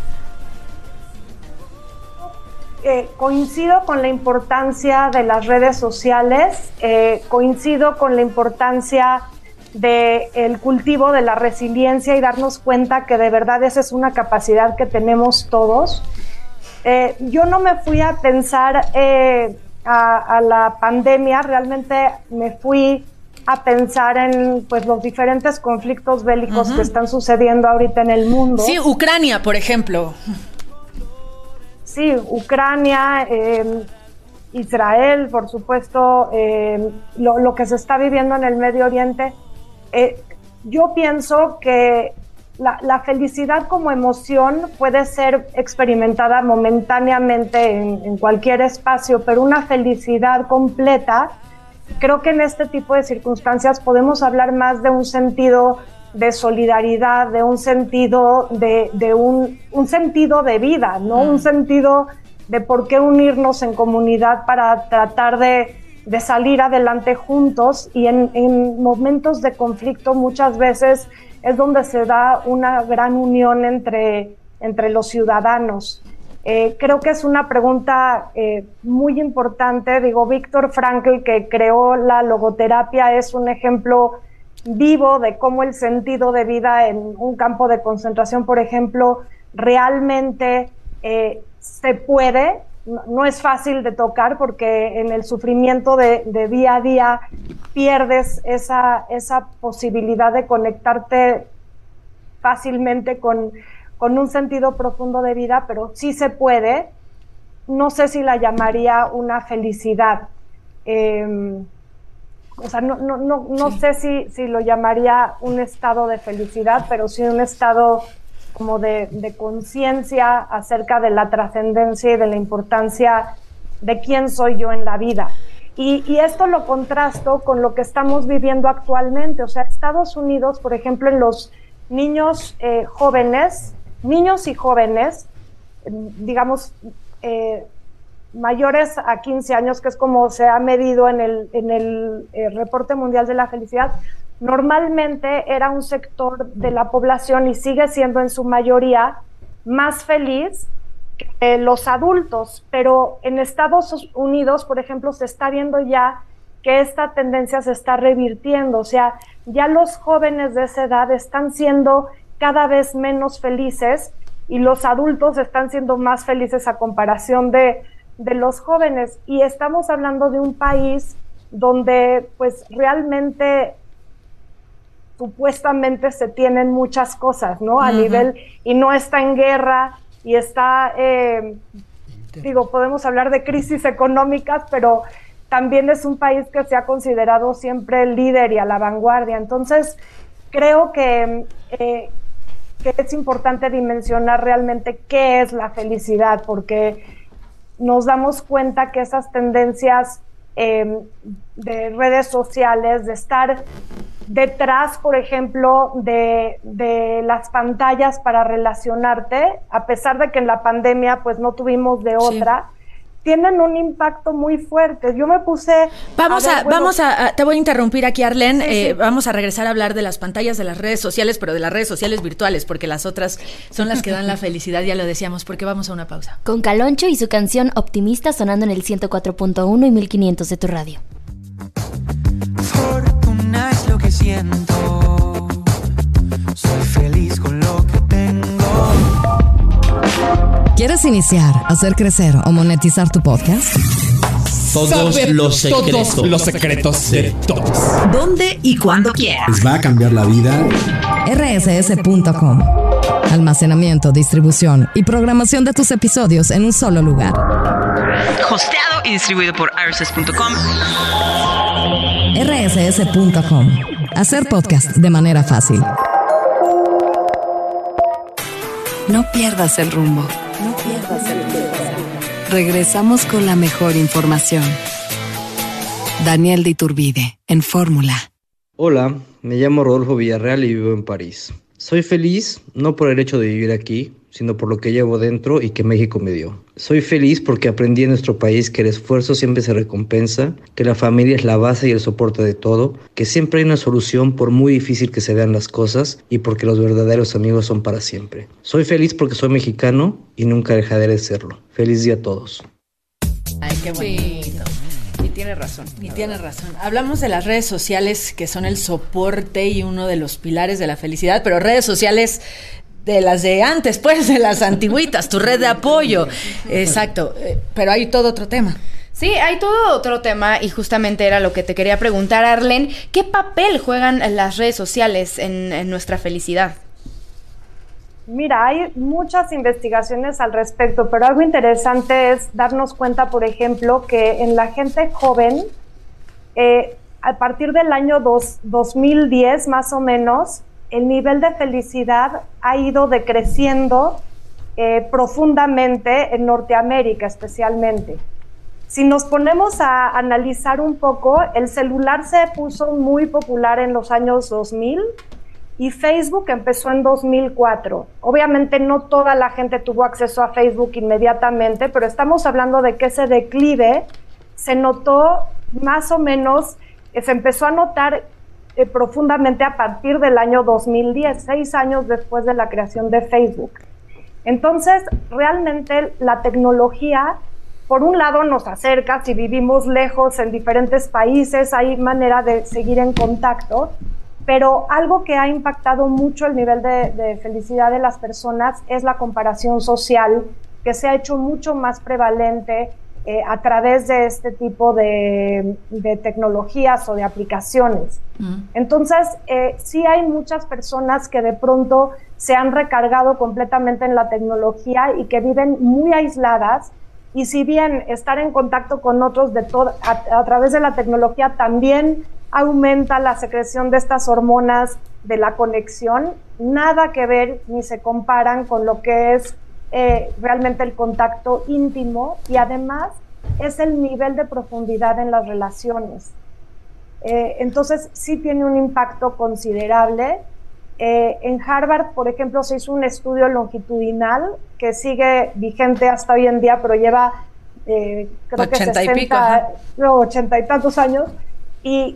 Coincido con la importancia de las redes sociales, coincido con la importancia del cultivo de la resiliencia y darnos cuenta que de verdad esa es una capacidad que tenemos todos. Yo no me fui a pensar a la pandemia, realmente me fui a pensar en pues los diferentes conflictos bélicos que están sucediendo ahorita en el mundo. Sí, Ucrania, por ejemplo. Sí, Ucrania, Israel, por supuesto, lo que se está viviendo en el Medio Oriente. Yo pienso que la felicidad como emoción puede ser experimentada momentáneamente en cualquier espacio, pero una felicidad completa, creo que en este tipo de circunstancias podemos hablar más de un sentido de solidaridad, de un sentido de un sentido de vida, ¿no? Un sentido de por qué unirnos en comunidad para tratar de salir adelante juntos, y en momentos de conflicto muchas veces es donde se da una gran unión entre los ciudadanos. Creo que es una pregunta muy importante. Digo, Viktor Frankl, que creó la logoterapia, es un ejemplo vivo de cómo el sentido de vida en un campo de concentración, por ejemplo, realmente se puede, no es fácil de tocar porque en el sufrimiento de día a día pierdes esa posibilidad de conectarte fácilmente con un sentido profundo de vida, pero sí se puede. No sé si la llamaría una felicidad. O sea, no sé si lo llamaría un estado de felicidad, pero sí un estado como de conciencia acerca de la trascendencia y de la importancia de quién soy yo en la vida. Y esto lo contrasto con lo que estamos viviendo actualmente. O sea, Estados Unidos, por ejemplo, en los niños y jóvenes, digamos, mayores a 15 años, que es como se ha medido en el Reporte Mundial de la Felicidad, normalmente era un sector de la población, y sigue siendo en su mayoría, más feliz que los adultos. Pero en Estados Unidos, por ejemplo, se está viendo ya que esta tendencia se está revirtiendo. O sea, ya los jóvenes de esa edad están siendo cada vez menos felices y los adultos están siendo más felices a comparación de los jóvenes. Y estamos hablando de un país donde pues realmente supuestamente se tienen muchas cosas, ¿no? A nivel, y no está en guerra, y está, podemos hablar de crisis económicas, pero también es un país que se ha considerado siempre el líder y a la vanguardia. Entonces, creo que es importante dimensionar realmente qué es la felicidad, porque nos damos cuenta que esas tendencias de redes sociales, de estar detrás, por ejemplo, de las pantallas para relacionarte, a pesar de que en la pandemia pues no tuvimos de otra, tienen un impacto muy fuerte. Yo me puse... Te voy a interrumpir aquí, Arlene. Vamos a regresar a hablar de las pantallas de las redes sociales, pero de las redes sociales virtuales, porque las otras son las que dan la felicidad, ya lo decíamos, porque vamos a una pausa. Con Caloncho y su canción Optimista sonando en el 104.1 y 1500 de tu radio. Fortuna es lo que siento, soy feliz con lo que tengo. ¿Quieres iniciar, hacer crecer o monetizar tu podcast? Todos los secretos de todos. ¿Dónde y cuándo quieras? Les va a cambiar la vida. rss.com. Almacenamiento, distribución y programación de tus episodios en un solo lugar. Hosteado y distribuido por rss.com. rss.com. Hacer podcast de manera fácil. No pierdas el rumbo. Regresamos con la mejor información. Daniel de Iturbide, en Fórmula. Hola, me llamo Rodolfo Villarreal y vivo en París. Soy feliz no por el hecho de vivir aquí, sino por lo que llevo dentro y que México me dio. Soy feliz porque aprendí en nuestro país que el esfuerzo siempre se recompensa, que la familia es la base y el soporte de todo, que siempre hay una solución por muy difícil que se vean las cosas y porque los verdaderos amigos son para siempre. Soy feliz porque soy mexicano y nunca dejaré de serlo. Feliz día a todos. Ay, qué bonito. Y tiene razón. Hablamos de las redes sociales, que son el soporte y uno de los pilares de la felicidad, pero redes sociales de las de antes, pues, de las antigüitas, tu red de apoyo. Exacto, pero hay todo otro tema. Sí, hay todo otro tema y justamente era lo que te quería preguntar, Arlene. ¿Qué papel juegan las redes sociales en nuestra felicidad? Mira, hay muchas investigaciones al respecto, pero algo interesante es darnos cuenta, por ejemplo, que en la gente joven, a partir del año 2010 más o menos, el nivel de felicidad ha ido decreciendo profundamente en Norteamérica especialmente. Si nos ponemos a analizar un poco, el celular se puso muy popular en los años 2000 y Facebook empezó en 2004. Obviamente no toda la gente tuvo acceso a Facebook inmediatamente, pero estamos hablando de que ese declive se notó más o menos, se empezó a notar profundamente a partir del año 2010, 6 años después de la creación de Facebook. Entonces, realmente la tecnología, por un lado, nos acerca, si vivimos lejos en diferentes países, hay manera de seguir en contacto, pero algo que ha impactado mucho el nivel de felicidad de las personas es la comparación social que se ha hecho mucho más prevalente a través de este tipo de tecnologías o de aplicaciones. Entonces, sí hay muchas personas que de pronto se han recargado completamente en la tecnología y que viven muy aisladas, y si bien estar en contacto con otros a través de la tecnología también aumenta la secreción de estas hormonas de la conexión, nada que ver ni se comparan con lo que es realmente el contacto íntimo, y además es el nivel de profundidad en las relaciones. Entonces sí tiene un impacto considerable. En Harvard, por ejemplo, se hizo un estudio longitudinal que sigue vigente hasta hoy en día, pero lleva creo que 80 y tantos años, y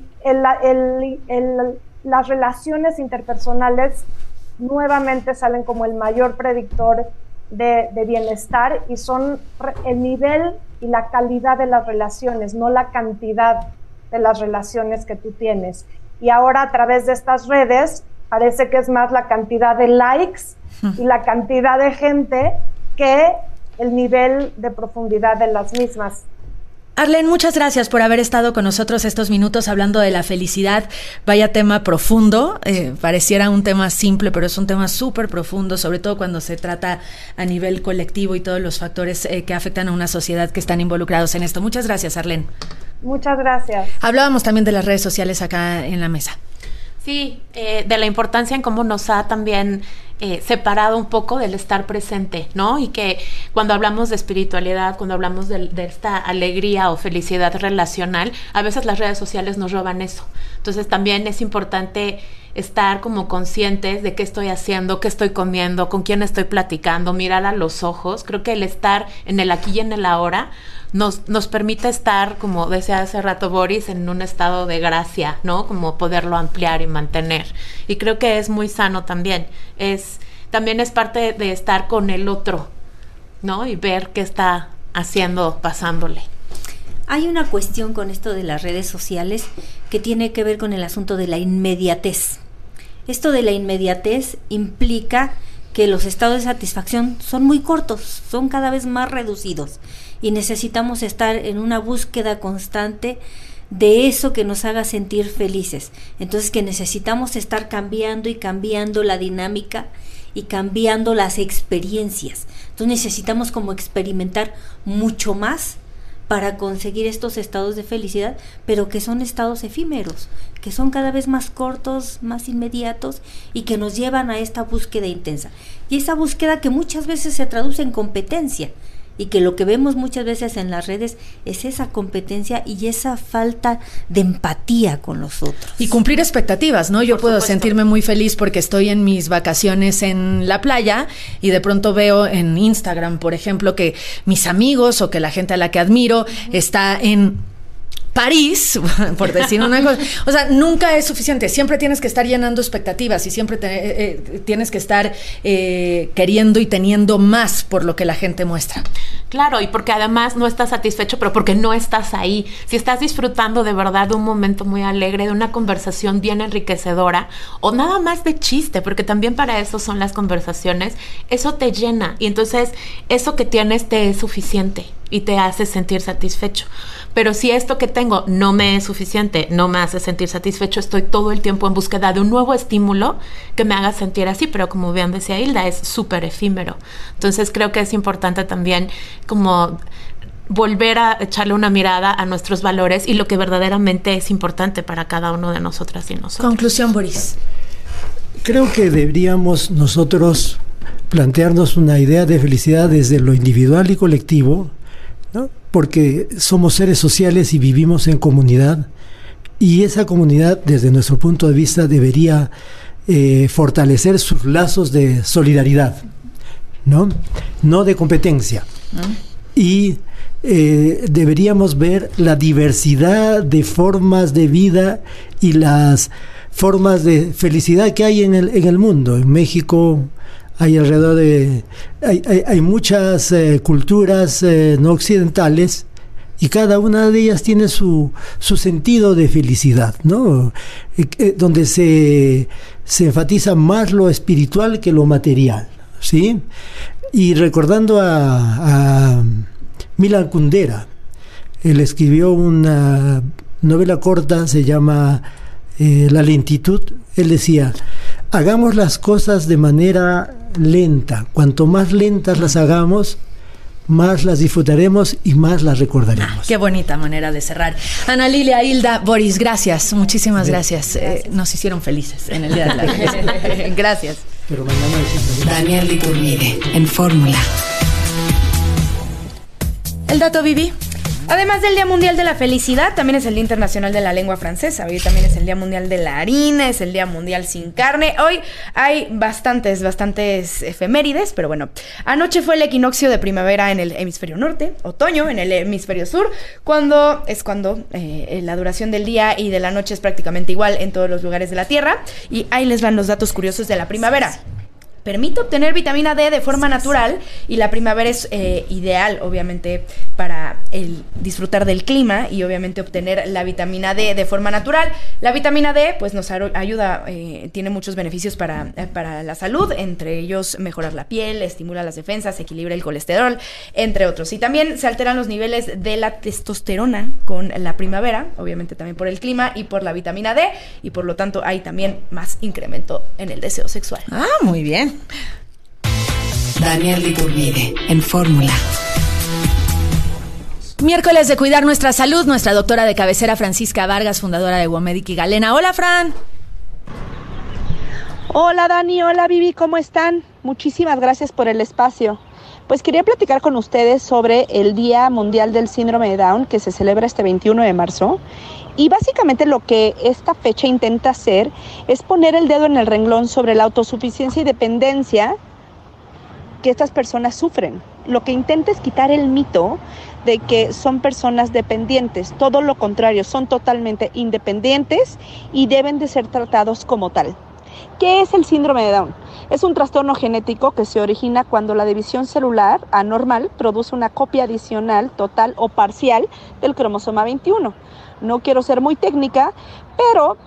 las relaciones interpersonales nuevamente salen como el mayor predictor de bienestar, y son el nivel y la calidad de las relaciones, no la cantidad de las relaciones que tú tienes. Y ahora, a través de estas redes, parece que es más la cantidad de likes y la cantidad de gente que el nivel de profundidad de las mismas. Arlene, muchas gracias por haber estado con nosotros estos minutos hablando de la felicidad. Vaya tema profundo, pareciera un tema simple, pero es un tema súper profundo, sobre todo cuando se trata a nivel colectivo y todos los factores que afectan a una sociedad que están involucrados en esto. Muchas gracias, Arlene. Muchas gracias. Hablábamos también de las redes sociales acá en la mesa. Sí, de la importancia en cómo nos ha también separado un poco del estar presente, ¿no? Y que cuando hablamos de espiritualidad, cuando hablamos de esta alegría o felicidad relacional, a veces las redes sociales nos roban eso. Entonces también es importante estar como conscientes de qué estoy haciendo, qué estoy comiendo, con quién estoy platicando, mirar a los ojos. Creo que el estar en el aquí y en el ahora nos permite estar, como decía hace rato Boris, en un estado de gracia, ¿no? Como poderlo ampliar y mantener. Y creo que es muy sano también. También es parte de estar con el otro, ¿no? Y ver qué está haciendo, pasándole. Hay una cuestión con esto de las redes sociales que tiene que ver con el asunto de la inmediatez. Esto de la inmediatez implica que los estados de satisfacción son muy cortos, son cada vez más reducidos, y necesitamos estar en una búsqueda constante de eso que nos haga sentir felices. Entonces, que necesitamos estar cambiando y cambiando la dinámica y cambiando las experiencias. Entonces necesitamos como experimentar mucho más para conseguir estos estados de felicidad, pero que son estados efímeros, que son cada vez más cortos, más inmediatos, y que nos llevan a esta búsqueda intensa. Y esa búsqueda que muchas veces se traduce en competencia, y que lo que vemos muchas veces en las redes es esa competencia y esa falta de empatía con los otros. Y cumplir expectativas, ¿no? Yo puedo sentirme muy feliz porque estoy en mis vacaciones en la playa y de pronto veo en Instagram, por ejemplo, que mis amigos o que la gente a la que admiro está en París, por decir una cosa. O sea, nunca es suficiente. Siempre tienes que estar llenando expectativas y siempre tienes que estar queriendo y teniendo más por lo que la gente muestra. Claro, y porque además no estás satisfecho, pero porque no estás ahí. Si estás disfrutando de verdad de un momento muy alegre, de una conversación bien enriquecedora, o nada más de chiste, porque también para eso son las conversaciones, eso te llena. Y entonces eso que tienes te es suficiente y te hace sentir satisfecho. Pero si esto que tengo no me es suficiente, no me hace sentir satisfecho, estoy todo el tiempo en búsqueda de un nuevo estímulo que me haga sentir así, pero como bien decía Hilda, es súper efímero. Entonces creo que es importante también como volver a echarle una mirada a nuestros valores y lo que verdaderamente es importante para cada uno de nosotras y nosotros. Conclusión, Boris. Creo que deberíamos nosotros plantearnos una idea de felicidad desde lo individual y colectivo, ¿no? Porque somos seres sociales y vivimos en comunidad, y esa comunidad, desde nuestro punto de vista, debería fortalecer sus lazos de solidaridad, no de competencia. Y deberíamos ver la diversidad de formas de vida y las formas de felicidad que hay en el mundo. En México hay alrededor de hay muchas culturas no occidentales, y cada una de ellas tiene su sentido de felicidad, ¿no? Donde se enfatiza más lo espiritual que lo material, ¿sí? Y recordando a Milan Kundera, él escribió una novela corta, se llama La lentitud. Él decía, hagamos las cosas de manera lenta. Cuanto más lentas las hagamos, más las disfrutaremos y más las recordaremos. Qué bonita manera de cerrar. Ana Lilia, Hilda, Boris, gracias, muchísimas gracias. Nos hicieron felices en el Día de la Felicidad. Gracias. Pero mañana Daniel Iturbide, en Fórmula. El dato, Vivi. Además del Día Mundial de la Felicidad, también es el Día Internacional de la Lengua Francesa. Hoy también es el Día Mundial de la Harina, es el Día Mundial sin Carne. Hoy hay bastantes efemérides, pero bueno. Anoche fue el equinoccio de primavera en el hemisferio norte, otoño en el hemisferio sur, cuando la duración del día y de la noche es prácticamente igual en todos los lugares de la Tierra. Y ahí les van los datos curiosos de la primavera. Permite obtener vitamina D de forma natural y la primavera es ideal, obviamente, para disfrutar del clima y obviamente obtener la vitamina D de forma natural. La vitamina D pues nos ayuda, tiene muchos beneficios para la salud, entre ellos mejorar la piel, estimula las defensas, equilibra el colesterol, entre otros. Y también se alteran los niveles de la testosterona con la primavera, obviamente también por el clima y por la vitamina D, y por lo tanto hay también más incremento en el deseo sexual. Ah, muy bien. Daniel Iturbide, en Fórmula. Miércoles de cuidar nuestra salud, nuestra doctora de cabecera Francisca Vargas, fundadora de Womedic y Galena. Hola, Fran. Hola, Dani. Hola, Vivi. ¿Cómo están? Muchísimas gracias por el espacio. Pues quería platicar con ustedes sobre el Día Mundial del Síndrome de Down, que se celebra este 21 de marzo. Y básicamente lo que esta fecha intenta hacer es poner el dedo en el renglón sobre la autosuficiencia y dependencia que estas personas sufren. Lo que intenta es quitar el mito de que son personas dependientes. Todo lo contrario, son totalmente independientes y deben de ser tratados como tal. ¿Qué es el síndrome de Down? Es un trastorno genético que se origina cuando la división celular anormal produce una copia adicional, total o parcial del cromosoma 21. No quiero ser muy técnica, pero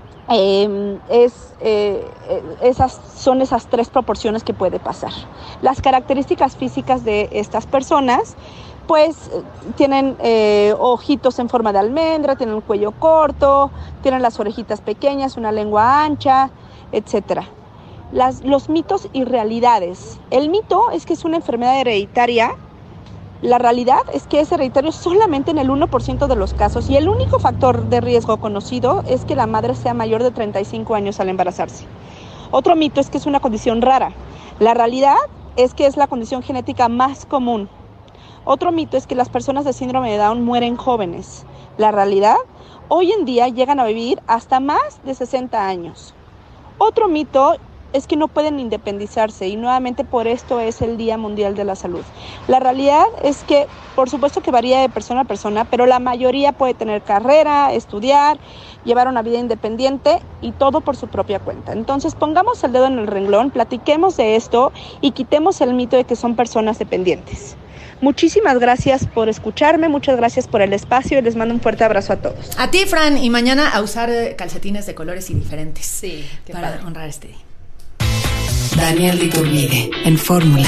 esas son esas tres proporciones que puede pasar. Las características físicas de estas personas, pues tienen ojitos en forma de almendra, tienen el cuello corto, tienen las orejitas pequeñas, una lengua ancha, etcétera. Los mitos y realidades. El mito es que es una enfermedad hereditaria. La realidad es que es hereditario solamente en el 1% de los casos y el único factor de riesgo conocido es que la madre sea mayor de 35 años al embarazarse. Otro mito es que es una condición rara. La realidad es que es la condición genética más común. Otro mito es que las personas de síndrome de Down mueren jóvenes. La realidad, hoy en día llegan a vivir hasta más de 60 años. Otro mito es que no pueden independizarse y nuevamente por esto es el Día Mundial de la Salud. La realidad es que, por supuesto que varía de persona a persona, pero la mayoría puede tener carrera, estudiar, llevar una vida independiente y todo por su propia cuenta. Entonces pongamos el dedo en el renglón, platiquemos de esto y quitemos el mito de que son personas dependientes. Muchísimas gracias por escucharme, muchas gracias por el espacio y les mando un fuerte abrazo a todos. A ti, Fran, y mañana a usar calcetines de colores y diferentes. Sí, para honrar este día. Daniel Iturbide, en Fórmula.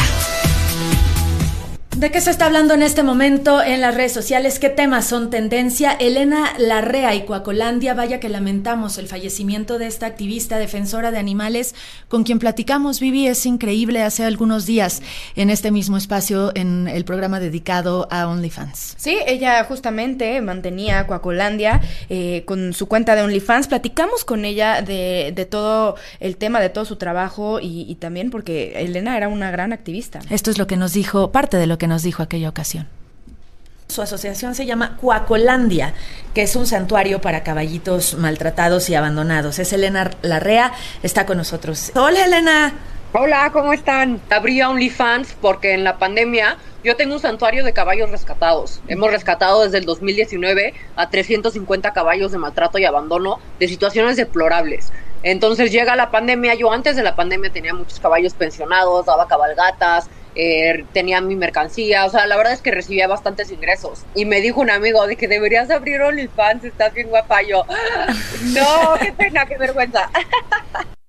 ¿De qué se está hablando en este momento en las redes sociales? ¿Qué temas son tendencia? Elena Larrea y Coacolandia, vaya que lamentamos el fallecimiento de esta activista defensora de animales con quien platicamos, Vivi, es increíble, hace algunos días en este mismo espacio en el programa dedicado a OnlyFans. Sí, ella justamente mantenía Coacolandia con su cuenta de OnlyFans. Platicamos con ella de todo el tema, de todo su trabajo y también porque Elena era una gran activista. Esto es lo que nos dijo, parte de lo que nos dijo aquella ocasión. Su asociación se llama Coacolandia, que es un santuario para caballitos maltratados y abandonados. Es Elena Larrea, está con nosotros. Hola, Elena. Hola, ¿cómo están? Abrí OnlyFans porque en la pandemia yo tengo un santuario de caballos rescatados. Hemos rescatado desde el 2019 a 350 caballos de maltrato y abandono de situaciones deplorables. Entonces llega la pandemia, yo antes de la pandemia tenía muchos caballos pensionados, daba cabalgatas, tenía mi mercancía, o sea, la verdad es que recibía bastantes ingresos. Y me dijo un amigo de que deberías abrir OnlyFans, estás bien guapa. Yo, no, qué pena, qué vergüenza.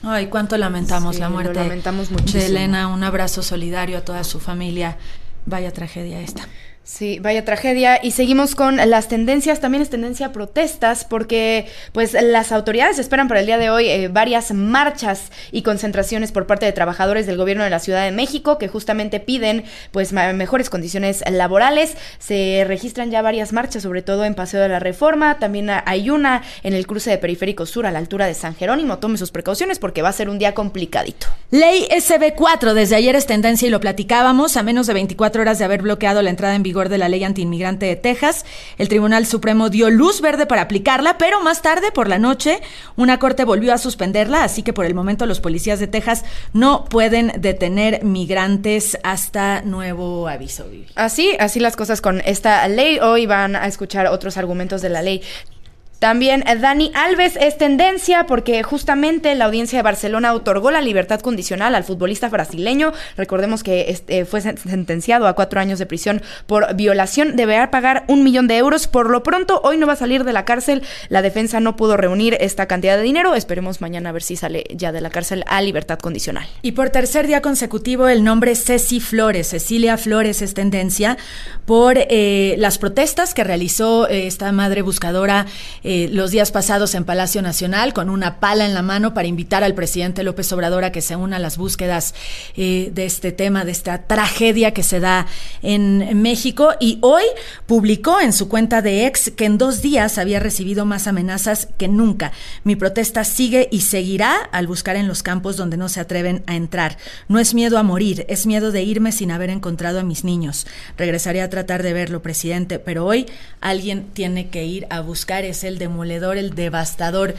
Ay, cuánto lamentamos la muerte lamentamos muchísimo. de Elena. Un abrazo solidario a toda su familia. Vaya tragedia esta. Sí, vaya tragedia. Y seguimos con las tendencias, también es tendencia a protestas, porque pues las autoridades esperan para el día de hoy varias marchas y concentraciones por parte de trabajadores del gobierno de la Ciudad de México, que justamente piden pues mejores condiciones laborales. Se registran ya varias marchas, sobre todo en Paseo de la Reforma, también hay una en el cruce de Periférico Sur a la altura de San Jerónimo. Tome sus precauciones porque va a ser un día complicadito. Ley SB4, desde ayer es tendencia y lo platicábamos, a menos de 24 horas de haber bloqueado la entrada en vigor de la ley antiinmigrante de Texas. El Tribunal Supremo dio luz verde para aplicarla, pero más tarde, por la noche, una corte volvió a suspenderla, así que por el momento los policías de Texas no pueden detener migrantes hasta nuevo aviso. Así las cosas con esta ley. Hoy van a escuchar otros argumentos de la ley. También Dani Alves es tendencia porque justamente la audiencia de Barcelona otorgó la libertad condicional al futbolista brasileño. Recordemos que fue sentenciado a 4 años de prisión por violación. Deberá pagar 1 millón de euros. Por lo pronto, hoy no va a salir de la cárcel. La defensa no pudo reunir esta cantidad de dinero. Esperemos mañana a ver si sale ya de la cárcel a libertad condicional. Y por tercer día consecutivo, el nombre Cecilia Flores es tendencia por las protestas que realizó esta madre buscadora los días pasados en Palacio Nacional con una pala en la mano para invitar al presidente López Obrador a que se una a las búsquedas de este tema, de esta tragedia que se da en México. Y hoy publicó en su cuenta de X que en 2 días había recibido más amenazas que nunca. Mi protesta sigue y seguirá al buscar en los campos donde no se atreven a entrar. No es miedo a morir, es miedo de irme sin haber encontrado a mis niños. Regresaré a tratar de verlo, presidente, pero hoy alguien tiene que ir a buscar. Es el demoledor, el devastador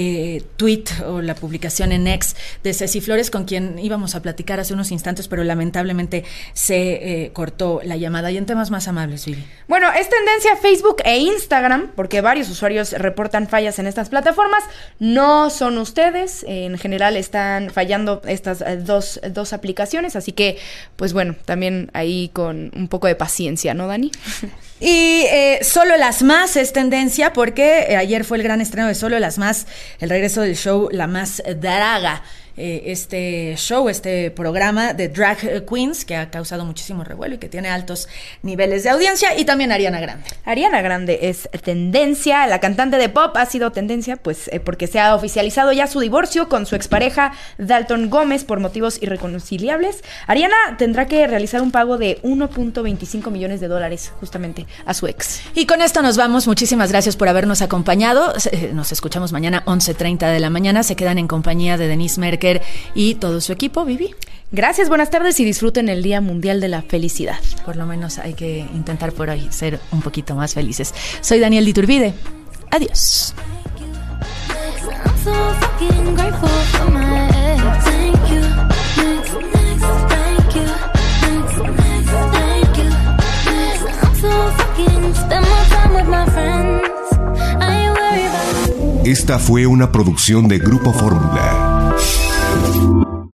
tweet o la publicación en X de Ceci Flores, con quien íbamos a platicar hace unos instantes, pero lamentablemente se cortó la llamada. Y en temas más amables, Vivi. Bueno, es tendencia Facebook e Instagram, porque varios usuarios reportan fallas en estas plataformas. No son ustedes, en general están fallando estas dos aplicaciones, así que, pues bueno, también ahí con un poco de paciencia, ¿no, Dani? Y Solo las Más es tendencia porque ayer fue el gran estreno de Solo las Más, el regreso del show La Más Draga. Este programa de drag queens que ha causado muchísimo revuelo y que tiene altos niveles de audiencia. Y también Ariana Grande. Ariana Grande es tendencia. La cantante de pop ha sido tendencia pues porque se ha oficializado ya su divorcio con su expareja Dalton Gómez por motivos irreconciliables. Ariana tendrá que realizar un pago de $1.25 millones justamente a su ex. Y con esto nos vamos. Muchísimas gracias por habernos acompañado. Nos escuchamos mañana 11:30 de la mañana. Se quedan en compañía de Denise Merker y todo su equipo. Vivi, gracias, buenas tardes y disfruten el Día Mundial de la Felicidad. Por lo menos hay que intentar por hoy ser un poquito más felices. Soy Daniel Diturbide. Adiós. Esta fue una producción de Grupo Fórmula.